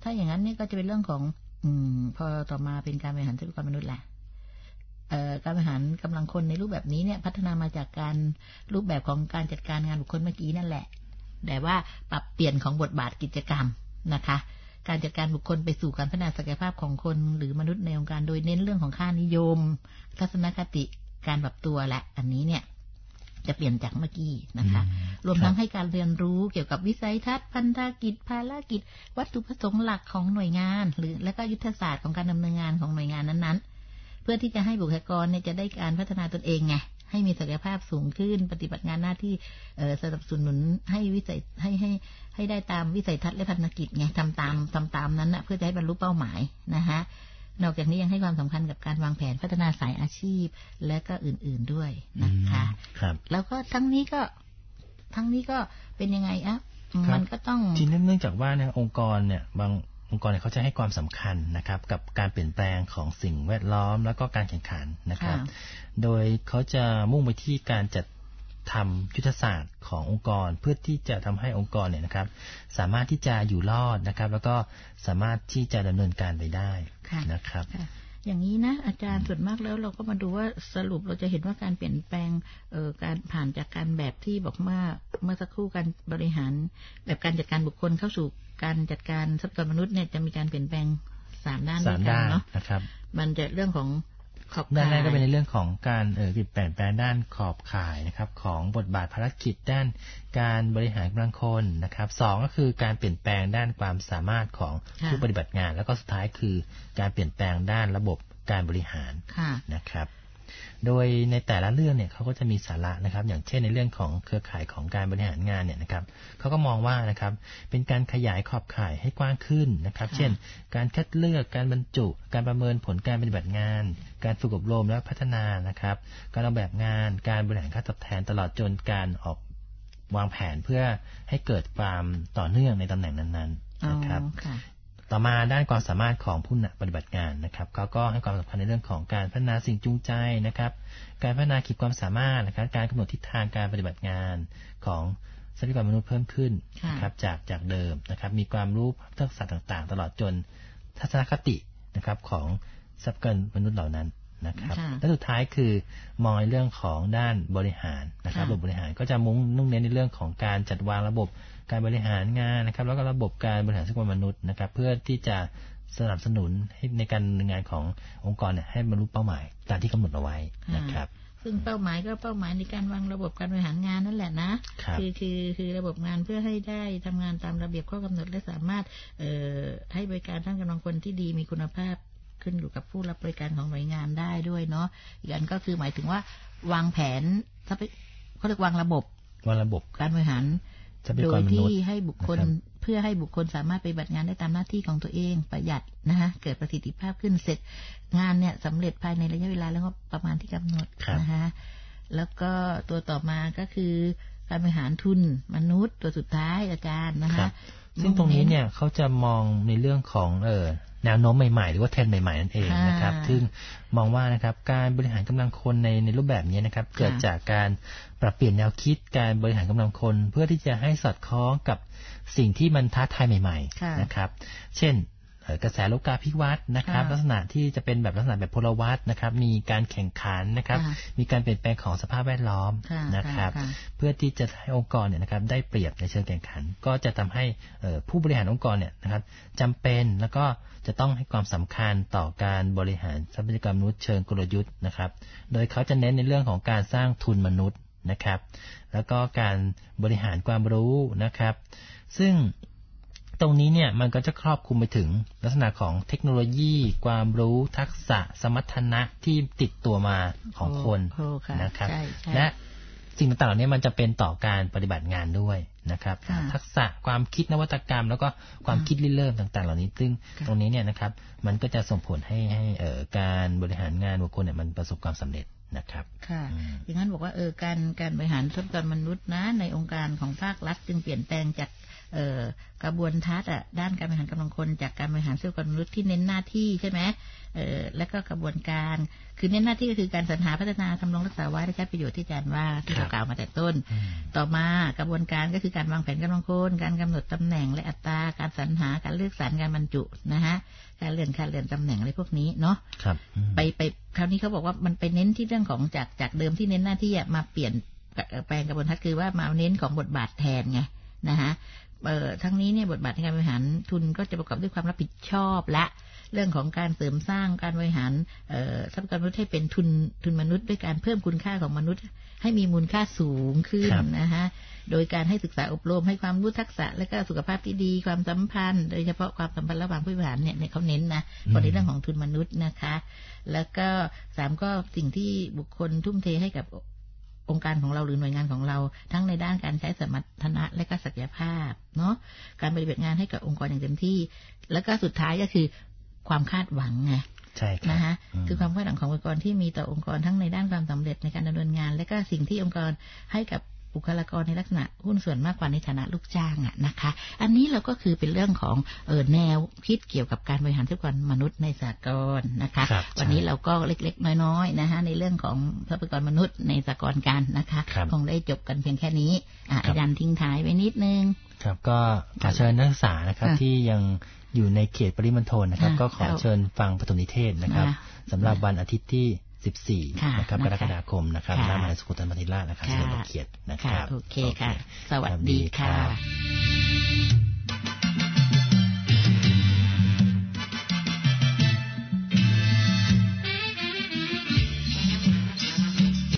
ถ้าอย่างนั้นนี่ก็จะเป็นเรื่องของอืมพอต่อมาเป็นการบริหารทรัพยากรมนุษย์แหละการบริหารกำลังคนในรูปแบบนี้เนี่ยพัฒนามาจากการรูปแบบของการจัดการงานบุคคลเมื่อกี้นั่นแหละแต่ว่าปรับเปลี่ยนของบทบาทกิจกรรมนะคะการจัดการบุคคลไปสู่การพัฒนาศักยภาพของคนหรือมนุษย์ในองค์การโดยเน้นเรื่องของค่านิยมทัศนคติการปรับตัวและอันนี้เนี่ยจะเปลี่ยนจากเมื่อกี้นะคะรวมทั้งให้การเรียนรู้เกี่ยวกับวิสัยทัศน์พันธกิจภารกิจวัตถุประสงค์หลักของหน่วยงานหรือและก็ยุทธศาสตร์ของการดำเนินงานของหน่วยงานนั้นๆเพื่อที่จะให้บุคลากรเนี่ยจะได้การพัฒนาตนเองไงให้มีศักยภาพสูงขึ้นปฏิบัติงานหน้าที่สนับสนุนให้วิสัยให้ให้ให้ได้ตามวิสัยทัศน์และพันธกิจไงทำตามทำตามนั้นนะเพื่อจะให้บรรลุเป้าหมายนะคะนอกจากนี้ยังให้ความสำคัญกับการวางแผนพัฒนาสายอาชีพและก็อื่นๆด้วยนะคะครับแล้วก็ทั้งนี้ก็ทั้งนี้ก็เป็นยังไงอ่ะมันก็ต้องทีนี้เนื่องจากว่าเนี่ยองค์กรเนี่ยบางองค์กรเนี่ยเขาจะให้ความสำคัญนะครับกับการเปลี่ยนแปลงของสิ่งแวดล้อมแล้วก็การแข่งขันนะครับโดยเขาจะมุ่งไปที่การจัดทำยุทธศาสตร์ขององค์กรเพื่อที่จะทำให้องค์กรเนี่ยนะครับสามารถที่จะอยู่รอดนะครับแล้วก็สามารถที่จะดำเนินการไปได้นะครับอย่างนี้นะอาจารย์ส่วนมากแล้วเราก็มาดูว่าสรุปเราจะเห็นว่าการเปลี่ยนแปลงเอ่อการผ่านจากการแบบที่บอกว่าเมื่อสักครู่การบริหารแบบการจัดการบุคคลเข้าสู่การจัดการทรัพยากรมนุษย์เนี่ยจะมีการเปลี่ยนแปลงสามด้านด้วยกันเนาะนะครับมันจะเรื่องของขอบข่ายด้านแรกก็เป็นในเรื่องของการเอ่อเปลี่ยนแปลงด้านขอบข่ายนะครับของบทบาทภารกิจด้านการบริหารกำลังคนนะครับสองก็คือการเปลี่ยนแปลงด้านความสามารถของผู้ปฏิบัติงานแล้วก็สุดท้ายคือการเปลี่ยนแปลงด้านระบบการบริหารนะครับโดยในแต่ละเรื่องเนี่ยเขาก็จะมีสาระนะครับอย่างเช่นในเรื่องของเครือข่ายของการบริหารงานเนี่ยนะครับเขาก็มองว่านะครับเป็นการขยายขอบข่ายให้กว้างขึ้นนะครับเช่นการคัดเลือกการบรรจุการประเมินผลการปฏิบัติงานการฝึกอบรมและพัฒนานะครับการออกแบบงานการบริหารค่าตอบแทนตลอดจนการออกวางแผนเพื่อให้เกิดความต่อเนื่องในตำแหน่งนั้นๆนะครับต่อมาด้านความสามารถของผู้ปฏิบัติงานนะครับเขาก็ให้ความสำคัญในเรื่องของการพัฒนาสิ่งจูงใจนะครับการพัฒนาขีดความสามารถนะครับการกำหนดทิศทางการปฏิบัติงานของทรัพยากรมนุษย์เพิ่มขึ้นนะครับจากจากเดิมนะครับมีความรู้ทักษะต่างๆตลอดจนทัศนคตินะครับของทรัพยากรมนุษย์เหล่านั้นนะครับและสุดท้ายคือมองในเรื่องของด้านบริหารนะครับระบบบบริหารก็จะมุ่งมุ่งเน้นในเรื่องของการจัดวางระบบการบริหารงานนะครับแล้วก็ระบบการบริหารทรัพยากรมนุษย์นะครับเพื่อที่จะสนับสนุนให้ในการดำเนินงานขององค์กรเนี่ยให้บรรลุเป้าหมายตามที่กำหนดเอาไว้นะครับซึ่งเป้าหมายก็เป้าหมายในการวางระบบการบริหารงานนั่นแหละนะคือคือคือระบบงานเพื่อให้ได้ทำงานตามระเบียบข้อกำหนดและสามารถเอ่อให้บริการทั้งกำลังคนที่ดีมีคุณภาพขึ้นอยู่กับผู้รับบริการของหน่วยงานได้ด้วยเนาะอีกอันก็คือหมายถึงว่าวางแผนเขาเรียกวางระบบวางระบบการบริหารโดยที่ให้บุคคลเพื่อให้บุคคลสามารถปฏิบัติงานได้ตามหน้าที่ของตัวเองประหยัดนะคะเกิดประสิทธิภาพขึ้นเสร็จงานเนี่ยสำเร็จภายในระยะเวลาแล้วก็ประมาณที่กำหนดนะคะแล้วก็ตัวต่อมาก็คือการบริหารทุนมนุษย์ตัวสุดท้ายอาจารย์นะคะซึ่งตรงนี้เนี่ยเขาจะมองในเรื่องของเออแนวโน้มใหม่ๆหรือว่าเทรนด์ใหม่ๆนั่นเองนะครับซึ่งมองว่านะครับการบริหารกำลังคนในในรูปแบบนี้นะครับเกิดจากการปรับเปลี่ยนแนวคิดการบริหารกำลังคนเพื่อที่จะให้สอดคล้องกับสิ่งที่มันท้าทายใหม่ๆนะครับเช่นกระแสโลกาภิวัตน์นะครับลักษณะที่จะเป็นแบบลักษณะแบบพลวัตนะครับมีการแข่งขันนะครับมีการเปลี่ยนแปลงของสภาพแวดล้อมนะครับเพื่อที่จะให้องค์กรเนี่ยนะครับได้เปรียบในเชิงแข่งขันก็จะทำให้ผู้บริหารองค์กรเนี่ยนะครับจำเป็นแล้วก็จะต้องให้ความสำคัญต่อการบริหารทรัพยากรมนุษย์เชิงกลยุทธ์นะครับโดยเขาจะเน้นในเรื่องของการสร้างทุนมนุษย์นะครับแล้วก็การบริหารความรู้นะครับซึ่งตรงนี้เนี่ยมันก็จะครอบคลุมไปถึงลักษณะของเทคโนโลยีความรู้ทักษะสมรรถนะที่ติดตัวมาของคนนะครับและสิ่งต่างๆเหล่านี้มันจะเป็นต่อการปฏิบัติงานด้วยนะครับทักษะความคิดนวัตกรรมแล้วก็ความคิดริเริ่มต่างๆเหล่านี้ซึ่งตรงนี้เนี่ยนะครับมันก็จะส่งผลให้ให้เอ่อการบริหารงานบุคคลเนี่ยมันประสบความสำเร็จนะครับค่ะอย่างนั้นบอกว่าเออการการบริหารทรัพยากรมนุษย์นะในองค์การของภาครัฐจึงเปลี่ยนแปลงจากกระบวนทัศน์ด้านการบริหารกำลังคนจากการบริหารทรัพยากรมนุษย์ที่เน้นหน้าที่ใช่ไหมและก็กระบวนการคือเน้นหน้าที่ก็คือการสรรหาพัฒนาทำรงรักษาไว้และใช้ประโยชน์ที่อาจารย์ว่าที่เรากล่าวมาแต่ต้นต่อมากระบวนการก็คือการวางแผนกำลังคนการกำหนดตำแหน่งและอัตราการสรรหาการเลือกสรรการบรรจุนะฮะการเลื่อนการเลื่อนตำแหน่งอะไรพวกนี้เนาะไปไปคราวนี้เขาบอกว่ามันไปเน้นที่เรื่องของจากจากเดิมที่เน้นหน้าที่มาเปลี่ยนแปลงกระบวนทัศน์คือว่ามาเน้นของบทบาทแทนไงนะฮะเอ่อทั้งนี้เนี่ยบทบาทในการบริหารทุนก็จะประกอบด้วยความรับผิดชอบและเรื่องของการเสริมสร้างการบริหารทรัพยากรมนุษย์ให้เป็นทุนทุนมนุษย์ด้วยการเพิ่มคุณค่าของมนุษย์ให้มีมูลค่าสูงขึ้นนะฮะโดยการให้ศึกษาอบรมให้ความรู้ทักษะและก็สุขภาพที่ดีความสัมพันธ์โดยเฉพาะความสัมพันธ์ระหว่างผู้บริหารเนี่ยเขาเน้นนะในเรื่องของทุนมนุษย์นะคะแล้วก็สามก็สิ่งที่บุคคลทุ่มเทให้กับองค์การของเราหรือหน่วยงานของเราทั้งในด้านการใช้สมรรถนะและก็ศักยภาพเนาะการปฏิบัติงานให้กับองค์กรอย่างเต็มที่แล้วก็สุดท้ายก็คือความคาดหวังไงใช่ครับนะคะคือความคาดหวังขององค์กรที่มีต่อองค์กรทั้งในด้านความสำเร็จในการดำเนินงานและก็สิ่งที่องค์กรให้กับบุคลากรในลักษณะหุ้นส่วนมากกว่าในฐานะลูกจ้างอ่ะนะคะอันนี้เราก็คือเป็นเรื่องของเออแนวคิดเกี่ยวกับการบริหารทรัพยากรมนุษย์ในสากลนะคะวันนี้เราก็เล็กๆน้อยๆนะคะในเรื่องของทรัพยากรมนุษย์ในสากลกันนะคะคงได้จบกันเพียงแค่นี้อาจารย์ทิ้งท้ายไว้นิดนึงครับก็ขอเชิญนักศึกษานะครับที่ยังอยู่ในเขตปริมณฑลนะครับก็ขอเชิญฟังปฐมนิเทศนะครับสำหรับวันอาทิตย์ที่สิบสี่นะครับกรกฎาคมนะครับณมหาวิทยาลัยสุโขทัยธรรมาธิราชนะครับเฉลิมพระเกียรตินะครับโอเคค่ะสวัสดีค่ะ